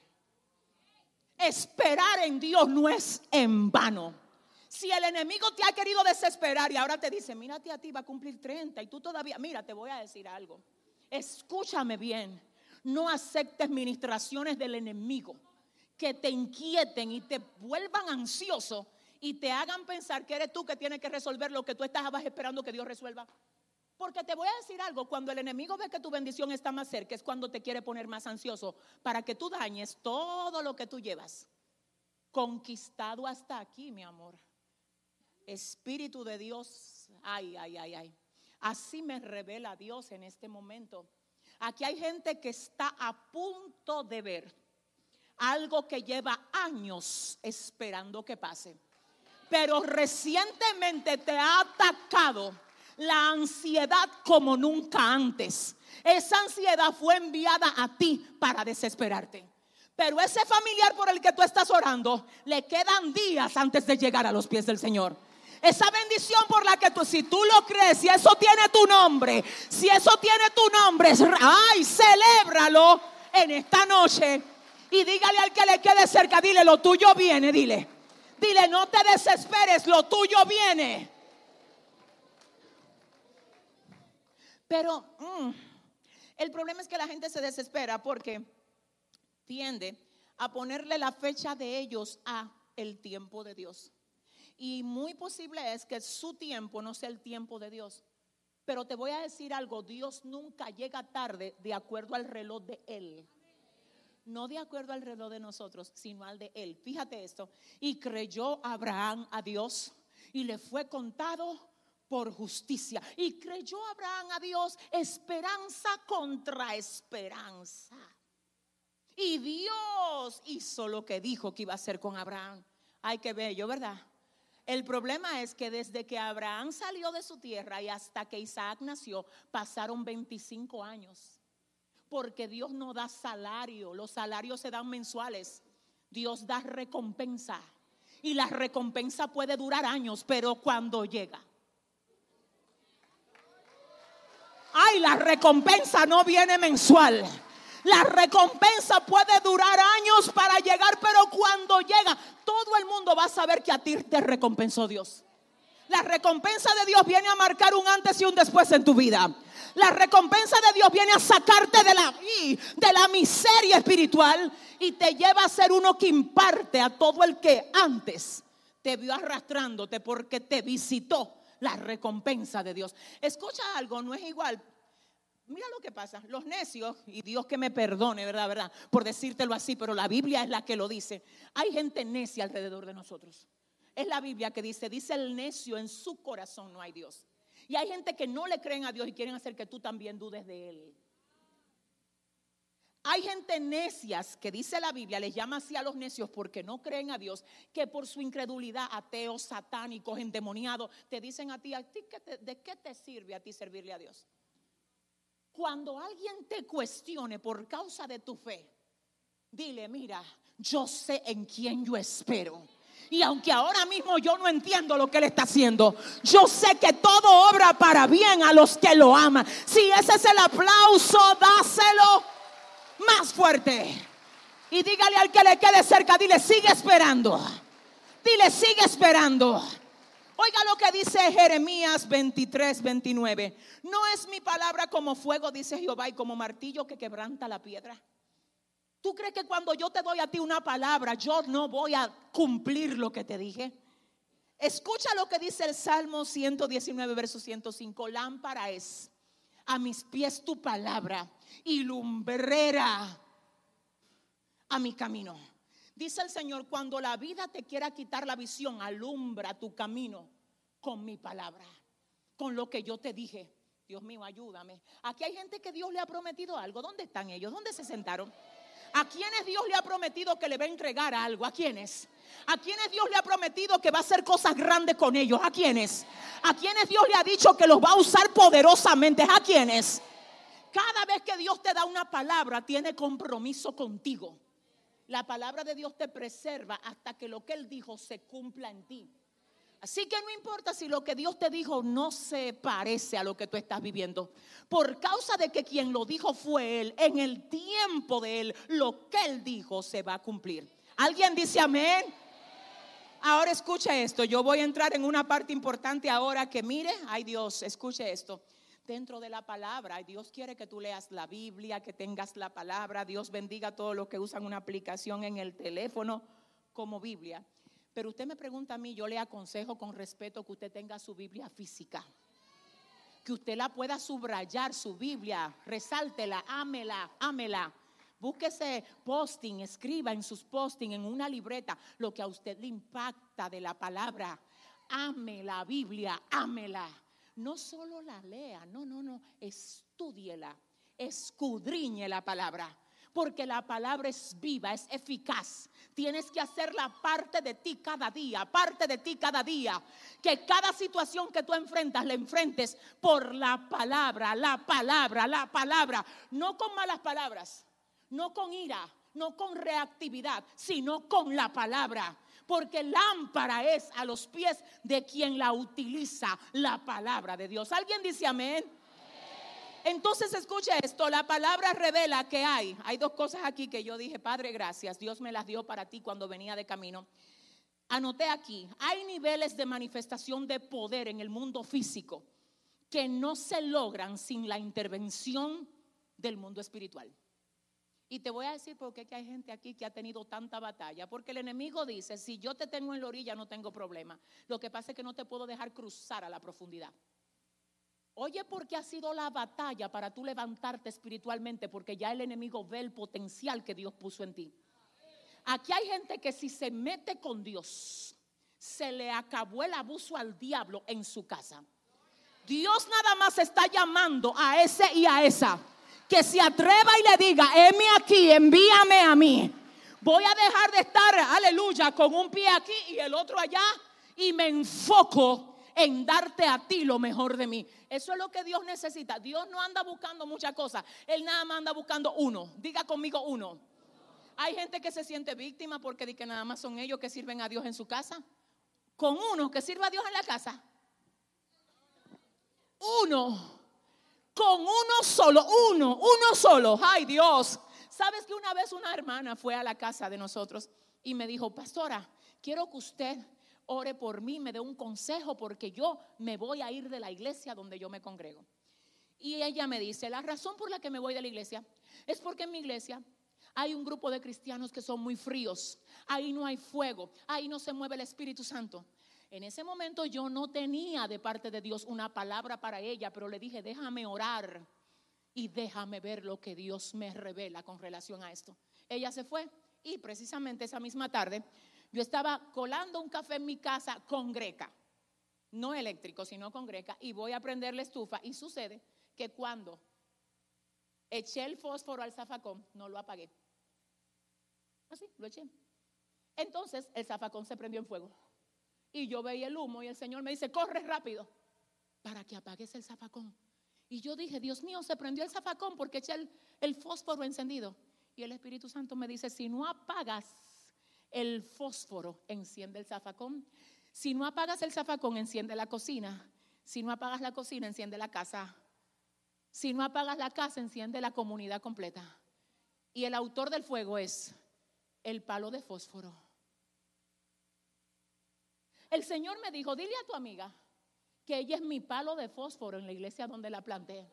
Esperar en Dios no es en vano. Si el enemigo te ha querido desesperar y ahora te dice: mírate a ti, va a cumplir 30 y tú todavía, mira, te voy a decir algo. Escúchame bien: no aceptes ministraciones del enemigo que te inquieten y te vuelvan ansioso y te hagan pensar que eres tú que tienes que resolver lo que tú estabas esperando que Dios resuelva. Porque te voy a decir algo: cuando el enemigo ve que tu bendición está más cerca, es cuando te quiere poner más ansioso para que tú dañes todo lo que tú llevas conquistado hasta aquí, mi amor. Espíritu de Dios, ay. Así me revela Dios en este momento. Aquí hay gente que está a punto de ver algo que lleva años esperando que pase, pero recientemente te ha atacado la ansiedad como nunca antes. Esa ansiedad fue enviada a ti para desesperarte. Pero ese familiar por el que tú estás orando, le quedan días antes de llegar a los pies del Señor. Esa bendición por la que tú, si tú lo crees, si eso tiene tu nombre, ay, celébralo en esta noche. Y dígale al que le quede cerca: dile, lo tuyo viene. Dile, no te desesperes, lo tuyo viene. Pero el problema es que la gente se desespera porque tiende a ponerle la fecha de ellos a el tiempo de Dios. Y muy posible es que su tiempo no sea el tiempo de Dios. Pero te voy a decir algo: Dios nunca llega tarde de acuerdo al reloj de Él. no de acuerdo al reloj de nosotros, sino al de él. Fíjate esto. Y creyó Abraham a Dios y le fue contado por justicia. Y creyó Abraham a Dios, esperanza contra esperanza. Y Dios hizo lo que dijo que iba a hacer con Abraham. Ay, qué bello, ¿verdad? El problema es que desde que Abraham salió de su tierra y hasta que Isaac nació, pasaron 25 años. Porque Dios no da salario, los salarios se dan mensuales. Dios da recompensa. Y la recompensa puede durar años, pero cuando llega. Ay, la recompensa no viene mensual. La recompensa puede durar años para llegar, pero cuando llega, todo el mundo va a saber que a ti te recompensó Dios. La recompensa de Dios viene a marcar un antes y un después en tu vida. La recompensa de Dios viene a sacarte de la miseria espiritual y te lleva a ser uno que imparte a todo el que antes te vio arrastrándote porque te visitó. La recompensa de Dios. Escucha algo, no es igual. Mira lo que pasa, los necios, y Dios que me perdone, ¿verdad? Por decírtelo así, pero la Biblia es la que lo dice. Hay gente necia alrededor de nosotros. Es la Biblia que dice el necio en su corazón no hay Dios. Y hay gente que no le creen a Dios y quieren hacer que tú también dudes de Él. Hay gente necias que dice la Biblia, les llama así a los necios porque no creen a Dios, que por su incredulidad, ateos, satánicos, endemoniados, te dicen a ti ¿de qué te sirve a ti servirle a Dios? Cuando alguien te cuestione por causa de tu fe, dile, mira, yo sé en quién yo espero. Y aunque ahora mismo yo no entiendo lo que Él está haciendo, yo sé que todo obra para bien a los que lo aman. Si ese es el aplauso, dáselo más fuerte. Y dígale al que le quede cerca, dile, sigue esperando. Dile, sigue esperando. Oiga lo que dice Jeremías 23:29. No es mi palabra como fuego, dice Jehová, y como martillo que quebranta la piedra. ¿Tú crees que cuando yo te doy a ti una palabra, yo no voy a cumplir lo que te dije? Escucha lo que dice el Salmo 119, verso 105. Lámpara es a mis pies tu palabra y lumbrera a mi camino. Dice el Señor, cuando la vida te quiera quitar la visión, alumbra tu camino con mi palabra, con lo que yo te dije. Dios mío, ayúdame. Aquí hay gente que Dios le ha prometido algo. ¿Dónde están ellos? ¿Dónde se sentaron? ¿A quiénes Dios le ha prometido que le va a entregar algo? ¿A quiénes? ¿A quiénes Dios le ha prometido que va a hacer cosas grandes con ellos? ¿A quiénes? ¿A quiénes Dios le ha dicho que los va a usar poderosamente? ¿A quiénes? Cada vez que Dios te da una palabra, tiene compromiso contigo. La palabra de Dios te preserva hasta que lo que Él dijo se cumpla en ti. Así que no importa si lo que Dios te dijo no se parece a lo que tú estás viviendo. Por causa de que quien lo dijo fue Él, en el tiempo de Él, lo que Él dijo se va a cumplir. ¿Alguien dice amén? Ahora escuche esto. Yo voy a entrar en una parte importante ahora que mire. Ay Dios, escuche esto. Dentro de la palabra, Dios quiere que tú leas la Biblia, que tengas la palabra. Dios bendiga a todos los que usan una aplicación en el teléfono como Biblia. Pero usted me pregunta a mí, yo le aconsejo con respeto que usted tenga su Biblia física, que usted la pueda subrayar, su Biblia, resáltela, ámela. Búsquese posting, escriba en sus posting, en una libreta, lo que a usted le impacta de la palabra. Ame la Biblia, ámela. No solo la lea, no, estúdiela, escudriñe la palabra. Porque la palabra es viva, es eficaz. Tienes que hacerla parte de ti cada día, parte de ti cada día. Que cada situación que tú enfrentas, la enfrentes por la palabra. No con malas palabras, no con ira, no con reactividad, sino con la palabra. Porque lámpara es a los pies de quien la utiliza, la palabra de Dios. ¿Alguien dice amén? Entonces escucha esto, la palabra revela que hay dos cosas aquí que yo dije, Padre, gracias, Dios me las dio para ti cuando venía de camino. Anoté aquí, hay niveles de manifestación de poder en el mundo físico que no se logran sin la intervención del mundo espiritual. Y te voy a decir por qué que hay gente aquí que ha tenido tanta batalla. Porque el enemigo dice, si yo te tengo en la orilla no tengo problema. Lo que pasa es que no te puedo dejar cruzar a la profundidad. Oye, porque ha sido la batalla para tú levantarte espiritualmente, porque ya el enemigo ve el potencial que Dios puso en ti. Aquí hay gente que si se mete con Dios, se le acabó el abuso al diablo en su casa. Dios nada más está llamando a ese y a esa que se atreva y le diga: heme aquí, envíame a mí. Voy a dejar de estar, aleluya, con un pie aquí y el otro allá, y me enfoco en darte a ti lo mejor de mí. Eso es lo que Dios necesita. Dios no anda buscando muchas cosas, Él nada más anda buscando uno. Diga conmigo: uno. Hay gente que se siente víctima porque dice que nada más son ellos que sirven a Dios en su casa. Con uno que sirva a Dios en la casa, uno, con uno solo. Ay, Dios. ¿Sabes que una vez una hermana fue a la casa de nosotros y me dijo: pastora, quiero que usted ore por mí, me dé un consejo, porque yo me voy a ir de la iglesia donde yo me congrego? Y ella me dice: la razón por la que me voy de la iglesia es porque en mi iglesia hay un grupo de cristianos que son muy fríos. Ahí no hay fuego, ahí no se mueve el Espíritu Santo. En ese momento yo no tenía de parte de Dios una palabra para ella, pero le dije: déjame orar y déjame ver lo que Dios me revela con relación a esto. Ella se fue y precisamente esa misma tarde yo estaba colando un café en mi casa con greca, no eléctrico sino con greca, y voy a prender la estufa, y sucede que cuando eché el fósforo al zafacón no lo apagué. Así lo eché. Entonces el zafacón se prendió en fuego y yo veía el humo, y el Señor me dice: corre rápido para que apagues el zafacón. Y yo dije: Dios mío, se prendió el zafacón porque eché el fósforo encendido. Y el Espíritu Santo me dice: si no apagas el fósforo, enciende el zafacón. Si no apagas el zafacón, enciende la cocina. Si no apagas la cocina, enciende la casa. Si no apagas la casa, enciende la comunidad completa. Y el autor del fuego es el palo de fósforo. El Señor me dijo: dile a tu amiga que ella es mi palo de fósforo en la iglesia donde la planté.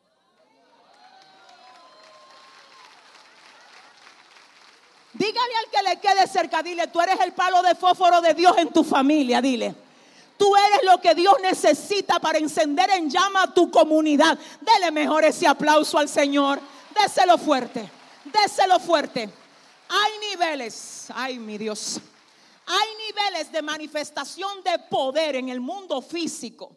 Dígale al que le quede cerca, dile: tú eres el palo de fósforo de Dios en tu familia. Dile: tú eres lo que Dios necesita para encender en llama a tu comunidad. Dele mejor ese aplauso al Señor. Déselo fuerte, déselo fuerte. Hay niveles, ay mi Dios, hay niveles de manifestación de poder en el mundo físico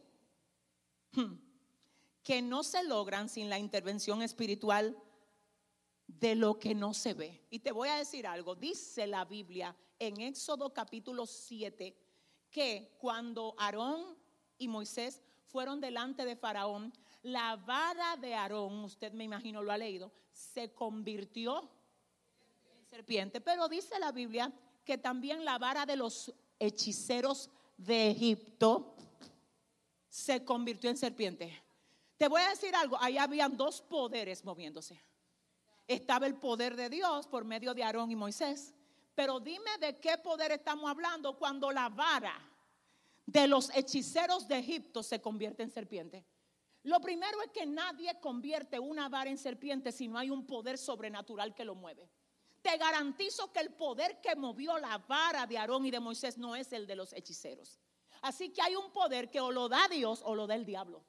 que no se logran sin la intervención espiritual de lo que no se ve. Y te voy a decir algo. Dice la Biblia en Éxodo capítulo 7 que cuando Aarón y Moisés fueron delante de Faraón, la vara de Aarón, usted me imagino lo ha leído, se convirtió en serpiente. Pero dice la Biblia que también la vara de los hechiceros de Egipto se convirtió en serpiente. Te voy a decir algo: ahí habían dos poderes moviéndose. Estaba el poder de Dios por medio de Aarón y Moisés. Pero dime de qué poder estamos hablando cuando la vara de los hechiceros de Egipto se convierte en serpiente. Lo primero es que nadie convierte una vara en serpiente si no hay un poder sobrenatural que lo mueve. Te garantizo que el poder que movió la vara de Aarón y de Moisés no es el de los hechiceros. Así que hay un poder que o lo da Dios o lo da el diablo.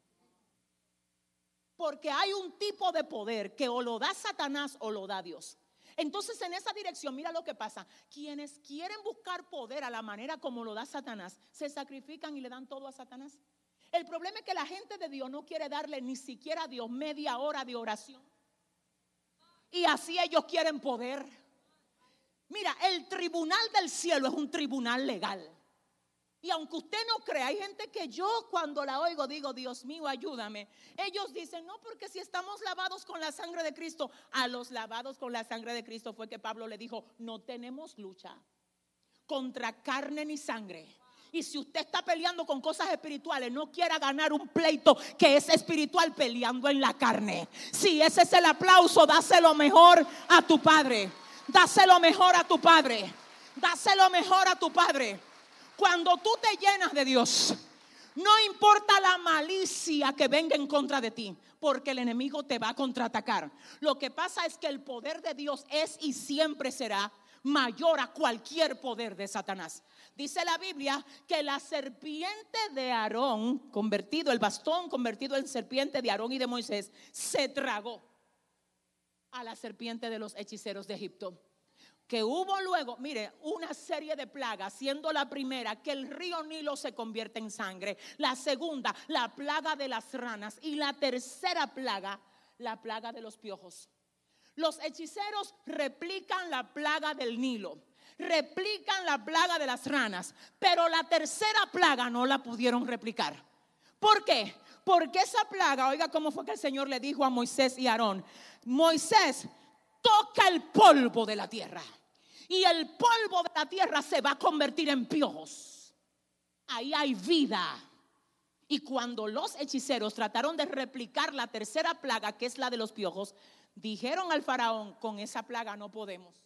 Porque hay un tipo de poder que o lo da Satanás o lo da Dios. Entonces en esa dirección, mira lo que pasa: quienes quieren buscar poder a la manera como lo da Satanás, se sacrifican y le dan todo a Satanás. El problema es que la gente de Dios no quiere darle ni siquiera a Dios media hora de oración, y así ellos quieren poder. Mira, el tribunal del cielo es un tribunal legal. Y aunque usted no crea, hay gente que yo cuando la oigo digo: Dios mío, ayúdame. Ellos dicen: no, porque si estamos lavados con la sangre de Cristo. A los lavados con la sangre de Cristo fue que Pablo le dijo: no tenemos lucha contra carne ni sangre. Y si usted está peleando con cosas espirituales, no quiera ganar un pleito que es espiritual peleando en la carne. Si ese es el aplauso, dáselo mejor a tu Padre. Dáselo mejor a tu Padre. Dáselo mejor a tu Padre. Cuando tú te llenas de Dios, no importa la malicia que venga en contra de ti, porque el enemigo te va a contraatacar. Lo que pasa es que el poder de Dios es y siempre será mayor a cualquier poder de Satanás. Dice la Biblia que la serpiente de Aarón, el bastón convertido en serpiente de Aarón y de Moisés, se tragó a la serpiente de los hechiceros de Egipto. Que hubo luego, mire, una serie de plagas, siendo la primera que el río Nilo se convierte en sangre, la segunda, la plaga de las ranas, y la tercera plaga, la plaga de los piojos. Los hechiceros replican la plaga del Nilo, replican la plaga de las ranas, pero la tercera plaga no la pudieron replicar. ¿Por qué? Porque esa plaga, oiga cómo fue que el Señor le dijo a Moisés y a Aarón: Moisés, toca el polvo de la tierra, y el polvo de la tierra se va a convertir en piojos. Ahí hay vida. Y cuando los hechiceros trataron de replicar la tercera plaga, que es la de los piojos, dijeron al faraón: con esa plaga no podemos.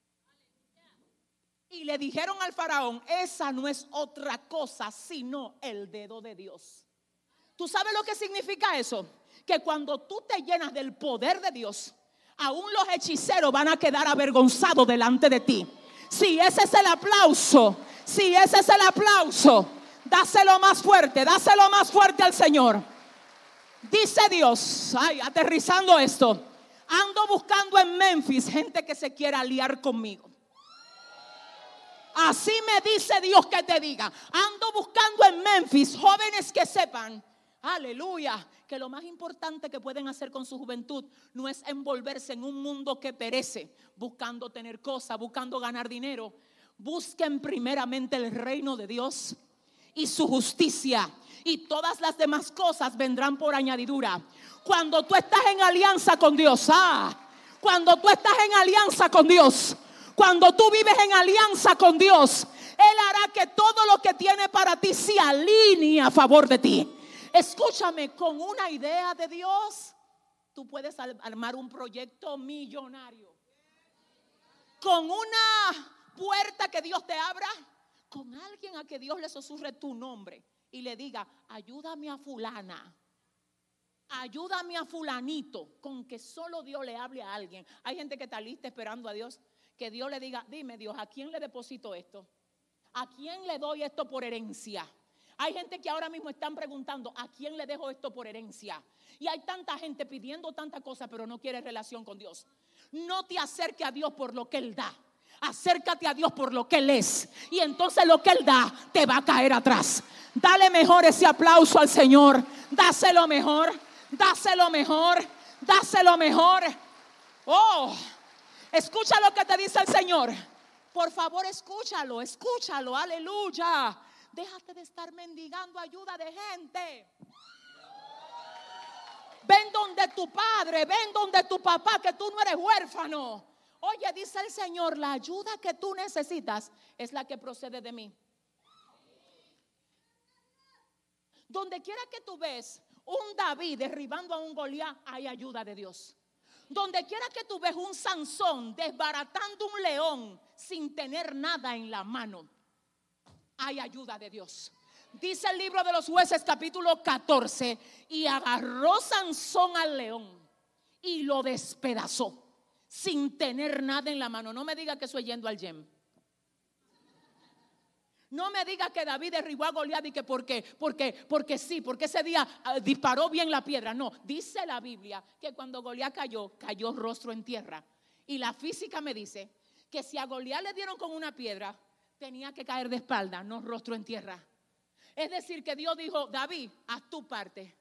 Y le dijeron al faraón: esa no es otra cosa sino el dedo de Dios. ¿Tú sabes lo que significa eso? Que cuando tú te llenas del poder de Dios, aún los hechiceros van a quedar avergonzados delante de ti. Si ese es el aplauso, dáselo más fuerte al Señor. Dice Dios, aterrizando esto: ando buscando en Memphis gente que se quiera aliar conmigo. Así me dice Dios que te diga: ando buscando en Memphis jóvenes que sepan, aleluya, que lo más importante que pueden hacer con su juventud no es envolverse en un mundo que perece, buscando tener cosas, buscando ganar dinero. Busquen primeramente el reino de Dios y su justicia, y todas las demás cosas vendrán por añadidura. Cuando tú estás en alianza con Dios, cuando tú estás en alianza con Dios, cuando tú vives en alianza con Dios, Él hará que todo lo que tiene para ti se alinee a favor de ti. Escúchame, con una idea de Dios, tú puedes armar un proyecto millonario. Con una puerta que Dios te abra, con alguien a que Dios le susurre tu nombre y le diga: ayúdame a fulana, ayúdame a fulanito. Con que solo Dios le hable a alguien. Hay gente que está lista esperando a Dios, que Dios le diga: dime, Dios, ¿a quién le deposito esto? ¿A quién le doy esto por herencia? Hay gente que ahora mismo están preguntando: ¿a quién le dejo esto por herencia? Y hay tanta gente pidiendo tanta cosa, pero no quiere relación con Dios. No te acerques a Dios por lo que Él da. Acércate a Dios por lo que Él es, y entonces lo que Él da te va a caer atrás. Dale mejor ese aplauso al Señor. Dáselo mejor. Dáselo mejor. Dáselo mejor. Oh, escucha lo que te dice el Señor. Por favor, escúchalo, escúchalo. Aleluya. Déjate de estar mendigando ayuda de gente. Ven donde tu padre, ven donde tu papá, que tú no eres huérfano. Oye, dice el Señor: la ayuda que tú necesitas es la que procede de mí. Donde quiera que tú ves un David derribando a un Goliat, hay ayuda de Dios. Donde quiera que tú ves un Sansón desbaratando un león sin tener nada en la mano, hay ayuda de Dios. Dice el libro de los Jueces, capítulo 14: y agarró Sansón al león y lo despedazó sin tener nada en la mano. No me diga que estoy yendo al gym. No me diga que David derribó a Goliat y que porque sí, porque ese día disparó bien la piedra. No, dice la Biblia que cuando Goliat cayó rostro en tierra. Y la física me dice que si a Goliat le dieron con una piedra, tenía que caer de espalda, no rostro en tierra. Es decir, que Dios dijo: David, haz tu parte.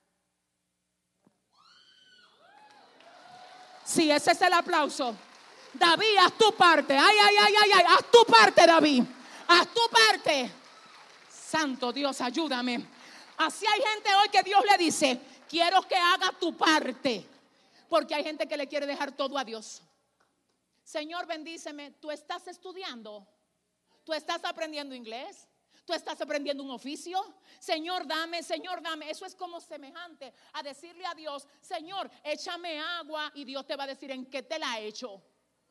Sí, ese es el aplauso. David, haz tu parte. Ay, haz tu parte, David. Haz tu parte. Santo Dios, ayúdame. Así hay gente hoy que Dios le dice: quiero que haga tu parte. Porque hay gente que le quiere dejar todo a Dios. Señor, bendíceme. Tú estás estudiando. Tú estás aprendiendo inglés. Tú estás aprendiendo un oficio. Señor, dame, Señor, dame. Eso es como semejante a decirle a Dios: Señor, échame agua. Y Dios te va a decir: ¿en qué te la echo?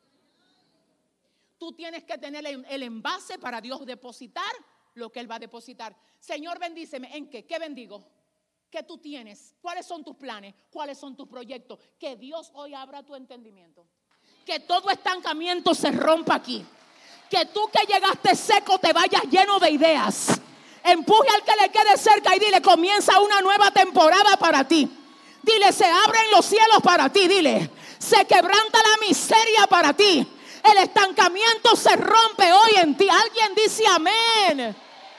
Tú tienes que tener el envase para Dios depositar lo que Él va a depositar. Señor, bendíceme. ¿En qué? ¿Qué bendigo? ¿Qué tú tienes? ¿Cuáles son tus planes? ¿Cuáles son tus proyectos? Que Dios hoy abra tu entendimiento. Que todo estancamiento se rompa aquí. Que tú que llegaste seco te vayas lleno de ideas. Empuje al que le quede cerca y dile: comienza una nueva temporada para ti. Dile: se abren los cielos para ti. Dile: se quebranta la miseria para ti. El estancamiento se rompe hoy en ti. Alguien dice amén.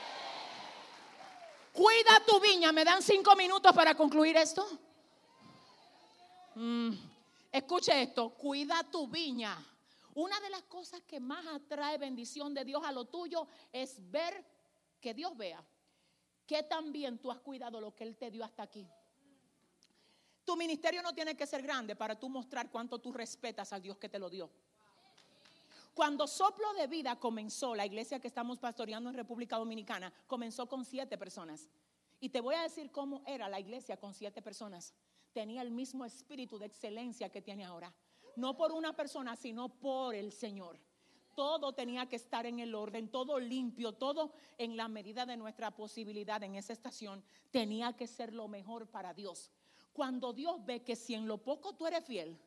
Cuida tu viña. ¿Me dan 5 minutos para concluir esto? Escuche esto. Cuida tu viña. Una de las cosas que más atrae bendición de Dios a lo tuyo es ver, que Dios vea que también tú has cuidado lo que Él te dio hasta aquí. Tu ministerio no tiene que ser grande para tú mostrar cuánto tú respetas al Dios que te lo dio. Cuando Soplo de Vida comenzó, la iglesia que estamos pastoreando en República Dominicana, comenzó con 7 personas. Y te voy a decir cómo era la iglesia con 7 personas. Tenía el mismo espíritu de excelencia que tiene ahora. No por una persona, sino por el Señor. Todo tenía que estar en el orden, todo limpio, todo en la medida de nuestra posibilidad en esa estación. Tenía que ser lo mejor para Dios. Cuando Dios ve que si en lo poco tú eres fiel,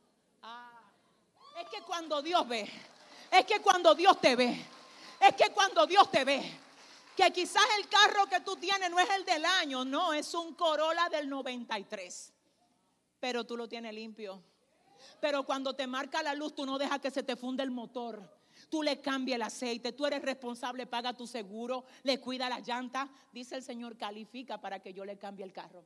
es que cuando Dios ve, es que cuando Dios te ve, es que cuando Dios te ve, que quizás el carro que tú tienes no es el del año, no, es un Corolla del 93, pero tú lo tienes limpio. Pero cuando te marca la luz, tú no dejas que se te funde el motor. Tú le cambias el aceite, tú eres responsable, paga tu seguro, le cuida la llanta. Dice el Señor: califica para que yo le cambie el carro.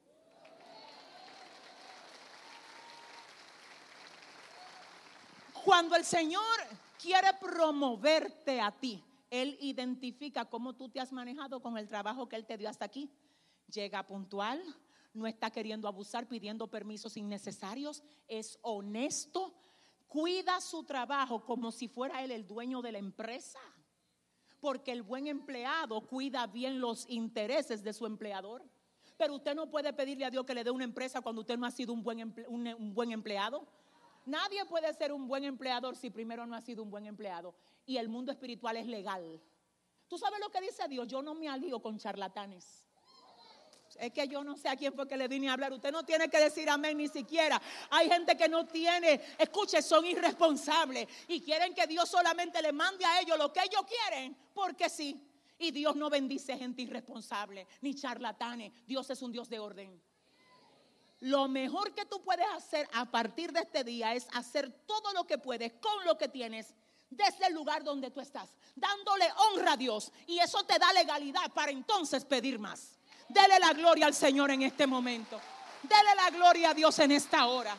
Cuando el Señor quiere promoverte a ti, Él identifica cómo tú te has manejado con el trabajo que Él te dio hasta aquí. Llega puntual, no está queriendo abusar, pidiendo permisos innecesarios, es honesto, cuida su trabajo como si fuera él el dueño de la empresa. Porque el buen empleado cuida bien los intereses de su empleador. Pero usted no puede pedirle a Dios que le dé una empresa cuando usted no ha sido un buen empleado. Nadie puede ser un buen empleador si primero no ha sido un buen empleado. Y el mundo espiritual es legal. ¿Tú sabes lo que dice Dios? Yo no me alío con charlatanes. Es que yo no sé a quién fue que le vine a hablar. Usted no tiene que decir amén ni siquiera. Hay gente que no tiene, escuche, son irresponsables y quieren que Dios solamente le mande a ellos lo que ellos quieren, porque sí. Y Dios no bendice gente irresponsable ni charlatanes. Dios es un Dios de orden. Lo mejor que tú puedes hacer a partir de este día es hacer todo lo que puedes con lo que tienes desde el lugar donde tú estás, dándole honra a Dios, y eso te da legalidad para entonces pedir más. Dele la gloria al Señor en este momento. Dele la gloria a Dios en esta hora.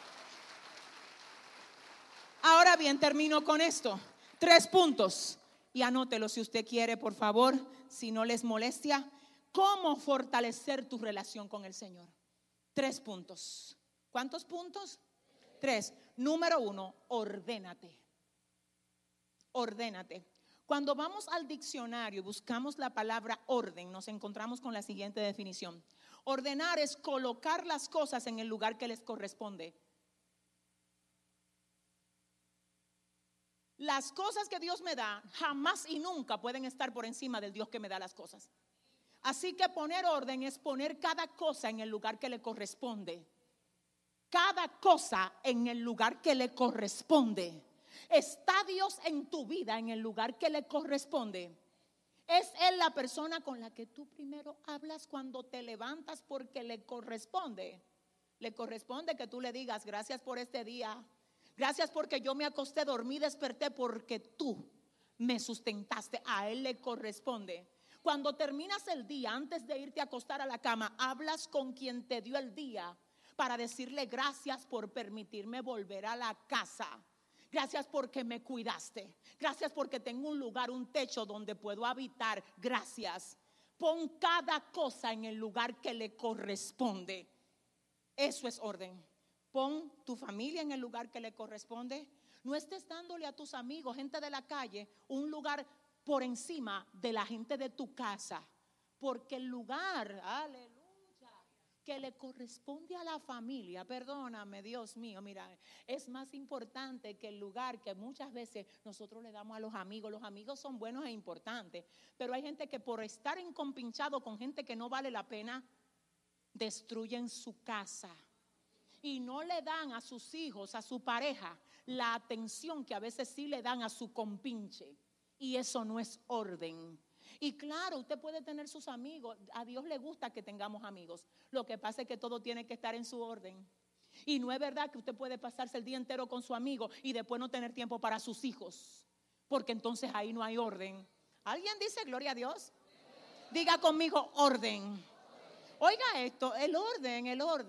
Ahora bien, termino con esto. 3 puntos. Y anótelo si usted quiere, por favor, si no les molestia. ¿Cómo fortalecer tu relación con el Señor? 3 puntos. ¿Cuántos puntos? 3. Número 1, ordénate. Ordénate. Cuando vamos al diccionario y buscamos la palabra orden, nos encontramos con la siguiente definición. Ordenar es colocar las cosas en el lugar que les corresponde. Las cosas que Dios me da jamás y nunca pueden estar por encima del Dios que me da las cosas. Así que poner orden es poner cada cosa en el lugar que le corresponde. Cada cosa en el lugar que le corresponde. ¿Está Dios en tu vida en el lugar que le corresponde? ¿Es Él la persona con la que tú primero hablas cuando te levantas porque le corresponde? Le corresponde que tú le digas: gracias por este día. Gracias porque yo me acosté, dormí, desperté porque tú me sustentaste. A Él le corresponde. Cuando terminas el día, antes de irte a acostar a la cama, hablas con quien te dio el día para decirle: gracias por permitirme volver a la casa. Gracias porque me cuidaste. Gracias porque tengo un lugar, un techo donde puedo habitar. Gracias. Pon cada cosa en el lugar que le corresponde. Eso es orden. Pon tu familia en el lugar que le corresponde. No estés dándole a tus amigos, gente de la calle, un lugar por encima de la gente de tu casa. Porque el lugar, aleluya, que le corresponde a la familia, perdóname, Dios mío, mira, es más importante que el lugar que muchas veces nosotros le damos a los amigos. Los amigos son buenos e importantes, pero hay gente que por estar encompinchado con gente que no vale la pena, destruyen su casa y no le dan a sus hijos, a su pareja, la atención que a veces sí le dan a su compinche. Y eso no es orden. Y claro, usted puede tener sus amigos. A Dios le gusta que tengamos amigos. Lo que pasa es que todo tiene que estar en su orden. Y no es verdad que usted puede pasarse el día entero con su amigo y después no tener tiempo para sus hijos, porque entonces ahí no hay orden. ¿Alguien dice gloria a Dios? Diga conmigo orden. Oiga esto, el orden.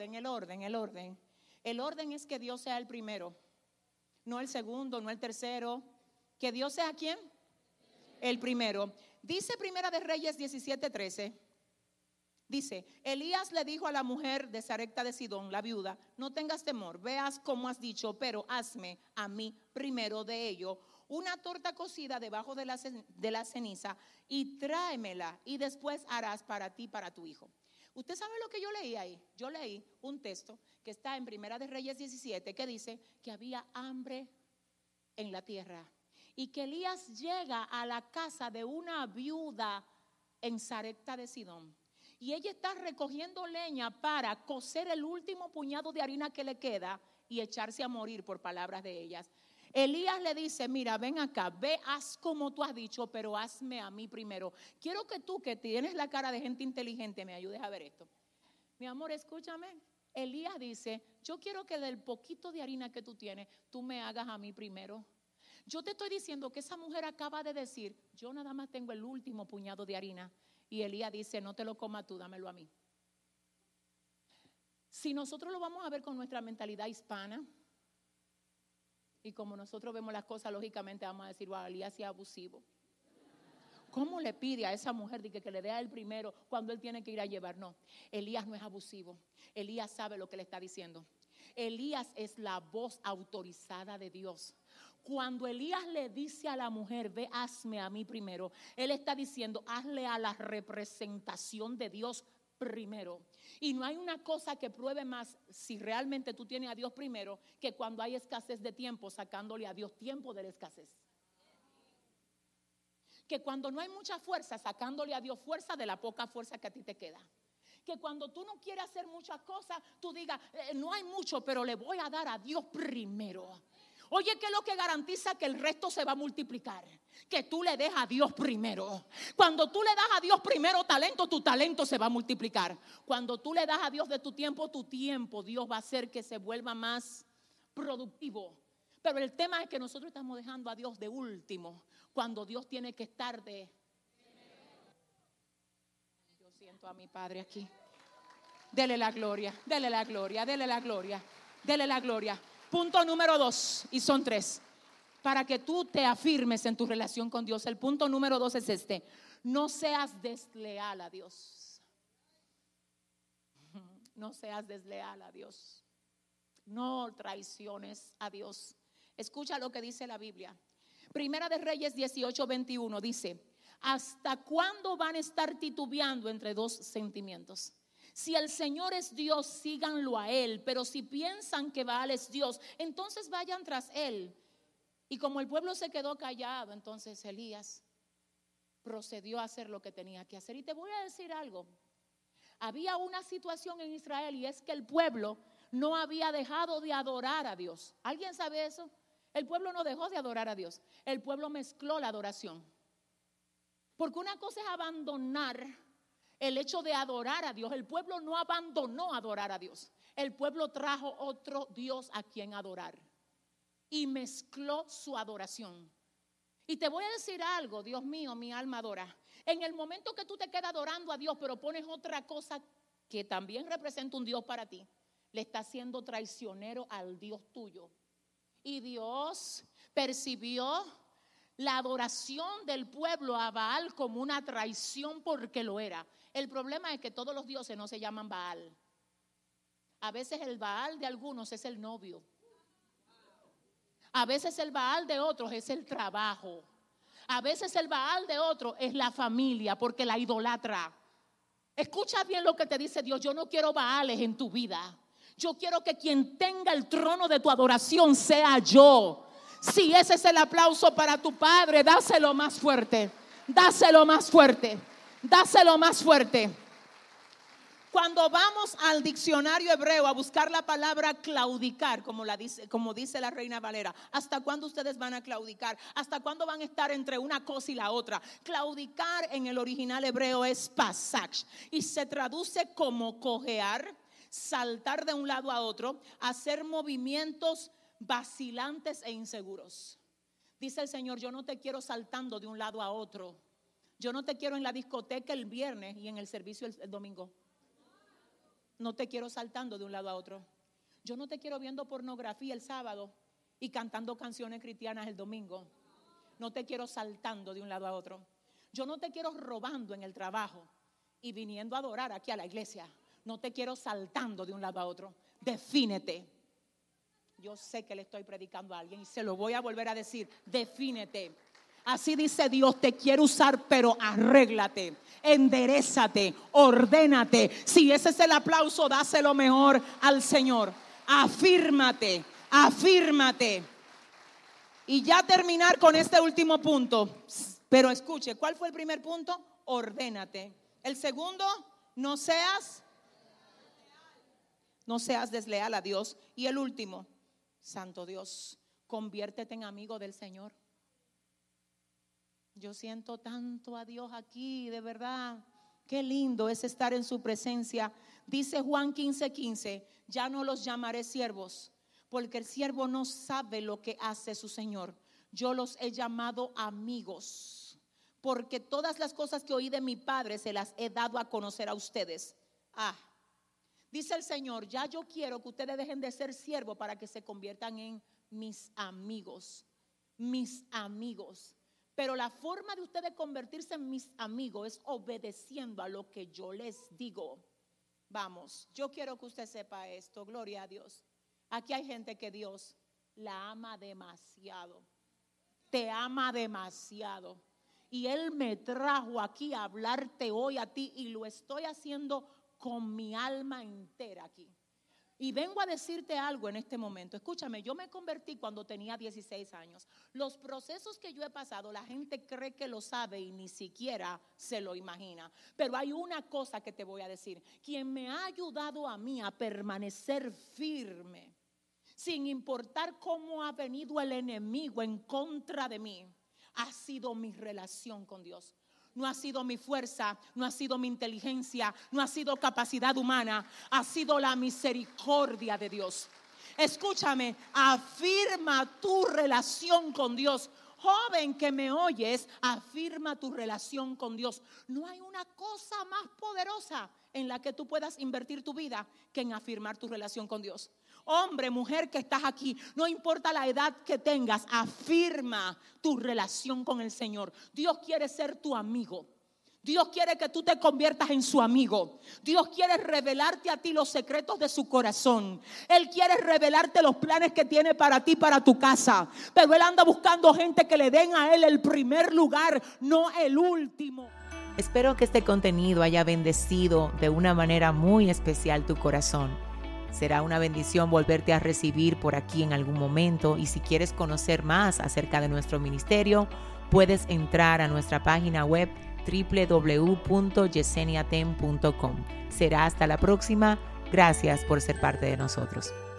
El orden es que Dios sea el primero, no el segundo, no el tercero. Que Dios sea ¿quién? El primero. Dice Primera de Reyes 17:13. Dice, Elías le dijo a la mujer de Sarepta de Sidón, la viuda: no tengas temor, veas como has dicho, pero hazme a mí primero de ello una torta cocida debajo de la ceniza y tráemela, y después harás para ti, para tu hijo. ¿Usted sabe lo que yo leí ahí? Yo leí un texto que está en Primera de Reyes 17 que dice que había hambre en la tierra y que Elías llega a la casa de una viuda en Sarepta de Sidón. Y ella está recogiendo leña para cocer el último puñado de harina que le queda y echarse a morir, por palabras de ellas. Elías le dice: mira, ven acá, ve, haz como tú has dicho, pero hazme a mí primero. Quiero que tú, que tienes la cara de gente inteligente, me ayudes a ver esto. Mi amor, escúchame. Elías dice: yo quiero que del poquito de harina que tú tienes, tú me hagas a mí primero. Yo te estoy diciendo que esa mujer acaba de decir: yo nada más tengo el último puñado de harina. Y Elías dice: no te lo comas tú, dámelo a mí. Si nosotros lo vamos a ver con nuestra mentalidad hispana, y como nosotros vemos las cosas, lógicamente vamos a decir: wow, Elías es abusivo. ¿Cómo le pide a esa mujer que le dé a él primero cuando él tiene que ir a llevar? No, Elías no es abusivo. Elías sabe lo que le está diciendo. Elías es la voz autorizada de Dios. Cuando Elías le dice a la mujer: ve, hazme a mí primero, él está diciendo: hazle a la representación de Dios primero. Y no hay una cosa que pruebe más si realmente tú tienes a Dios primero que cuando hay escasez de tiempo, sacándole a Dios tiempo de la escasez. Que cuando no hay mucha fuerza, sacándole a Dios fuerza de la poca fuerza que a ti te queda. Que cuando tú no quieres hacer muchas cosas, tú digas: no hay mucho, pero le voy a dar a Dios primero. Oye, ¿qué es lo que garantiza que el resto se va a multiplicar? Que tú le des a Dios primero. Cuando tú le das a Dios primero talento, tu talento se va a multiplicar. Cuando tú le das a Dios de tu tiempo, Dios va a hacer que se vuelva más productivo. Pero el tema es que nosotros estamos dejando a Dios de último, cuando Dios tiene que estar de... Yo siento a mi Padre aquí. Dele la gloria, dele la gloria, dele la gloria, dele la gloria. Punto número 2, y son 3, para que tú te afirmes en tu relación con Dios. El punto número 2 es este: no seas desleal a Dios. No seas desleal a Dios. No traiciones a Dios. Escucha lo que dice la Biblia. Primera de Reyes 18:21 dice: ¿hasta cuándo van a estar titubeando entre dos sentimientos? Si el Señor es Dios, síganlo a Él. Pero si piensan que Baal es Dios, entonces vayan tras Él. Y como el pueblo se quedó callado, entonces Elías procedió a hacer lo que tenía que hacer. Y te voy a decir algo: había una situación en Israel, y es que el pueblo no había dejado de adorar a Dios. ¿Alguien sabe eso? El pueblo no dejó de adorar a Dios. El pueblo mezcló la adoración. Porque una cosa es abandonar el hecho de adorar a Dios. El pueblo no abandonó adorar a Dios. El pueblo trajo otro Dios a quien adorar y mezcló su adoración. Y te voy a decir algo, Dios mío, mi alma adora. En el momento que tú te quedas adorando a Dios, pero pones otra cosa que también representa un Dios para ti, le estás siendo traicionero al Dios tuyo. Y Dios percibió la adoración del pueblo a Baal como una traición, porque lo era. El problema es que todos los dioses no se llaman Baal. A veces el Baal de algunos es el novio. A veces el Baal de otros es el trabajo. A veces el Baal de otros es la familia, porque la idolatra. Escucha bien lo que te dice Dios: yo no quiero Baales en tu vida. Yo quiero que quien tenga el trono de tu adoración sea yo. Si ese es el aplauso para tu Padre, dáselo más fuerte. Dáselo más fuerte. Dáselo más fuerte. Cuando vamos al diccionario hebreo a buscar la palabra claudicar, como dice la Reina Valera, ¿hasta cuándo ustedes van a claudicar? ¿Hasta cuándo van a estar entre una cosa y la otra? Claudicar en el original hebreo es pasach y se traduce como cojear, saltar de un lado a otro, hacer movimientos vacilantes e inseguros. Dice el Señor, yo no te quiero saltando de un lado a otro. Yo no te quiero en la discoteca el viernes y en el servicio el domingo. No te quiero saltando de un lado a otro. Yo no te quiero viendo pornografía el sábado y cantando canciones cristianas el domingo. No te quiero saltando de un lado a otro. Yo no te quiero robando en el trabajo y viniendo a adorar aquí a la iglesia. No te quiero saltando de un lado a otro. Defínete. Yo sé que le estoy predicando a alguien y se lo voy a volver a decir. Defínete. Así dice Dios, te quiero usar, pero arréglate, enderézate, ordénate. Si ese es el aplauso, dáselo mejor al Señor. Afírmate, afírmate. Y ya terminar con este último punto. Pero escuche, ¿cuál fue el primer punto? Ordénate. El segundo, no seas desleal a Dios. Y el último, Santo Dios, conviértete en amigo del Señor. Yo siento tanto a Dios aquí, de verdad. Qué lindo es estar en su presencia. Dice Juan 15:15, ya no los llamaré siervos, porque el siervo no sabe lo que hace su Señor. Yo los he llamado amigos, porque todas las cosas que oí de mi Padre se las he dado a conocer a ustedes. Dice el Señor, ya yo quiero que ustedes dejen de ser siervos para que se conviertan en mis amigos. Mis amigos. Pero la forma de ustedes convertirse en mis amigos es obedeciendo a lo que yo les digo. Vamos, yo quiero que usted sepa esto, gloria a Dios. Aquí hay gente que Dios la ama demasiado. Te ama demasiado. Y Él me trajo aquí a hablarte hoy a ti y lo estoy haciendo con mi alma entera aquí. Y vengo a decirte algo en este momento. Escúchame, yo me convertí cuando tenía 16 años. Los procesos que yo he pasado, la gente cree que lo sabe y ni siquiera se lo imagina. Pero hay una cosa que te voy a decir. Quien me ha ayudado a mí a permanecer firme, sin importar cómo ha venido el enemigo en contra de mí, ha sido mi relación con Dios. No ha sido mi fuerza, no ha sido mi inteligencia, no ha sido capacidad humana, ha sido la misericordia de Dios. Escúchame, afirma tu relación con Dios. Joven que me oyes, afirma tu relación con Dios. No hay una cosa más poderosa en la que tú puedas invertir tu vida que en afirmar tu relación con Dios. Hombre, mujer que estás aquí, no importa la edad que tengas, afirma tu relación con el Señor. Dios quiere ser tu amigo. Dios quiere que tú te conviertas en su amigo. Dios quiere revelarte a ti los secretos de su corazón. Él quiere revelarte los planes que tiene para ti, para tu casa. Pero Él anda buscando gente que le den a Él el primer lugar, no el último. Espero que este contenido haya bendecido de una manera muy especial tu corazón. Será una bendición volverte a recibir por aquí en algún momento, y si quieres conocer más acerca de nuestro ministerio, puedes entrar a nuestra página web www.yeseniaten.com. Será hasta la próxima. Gracias por ser parte de nosotros.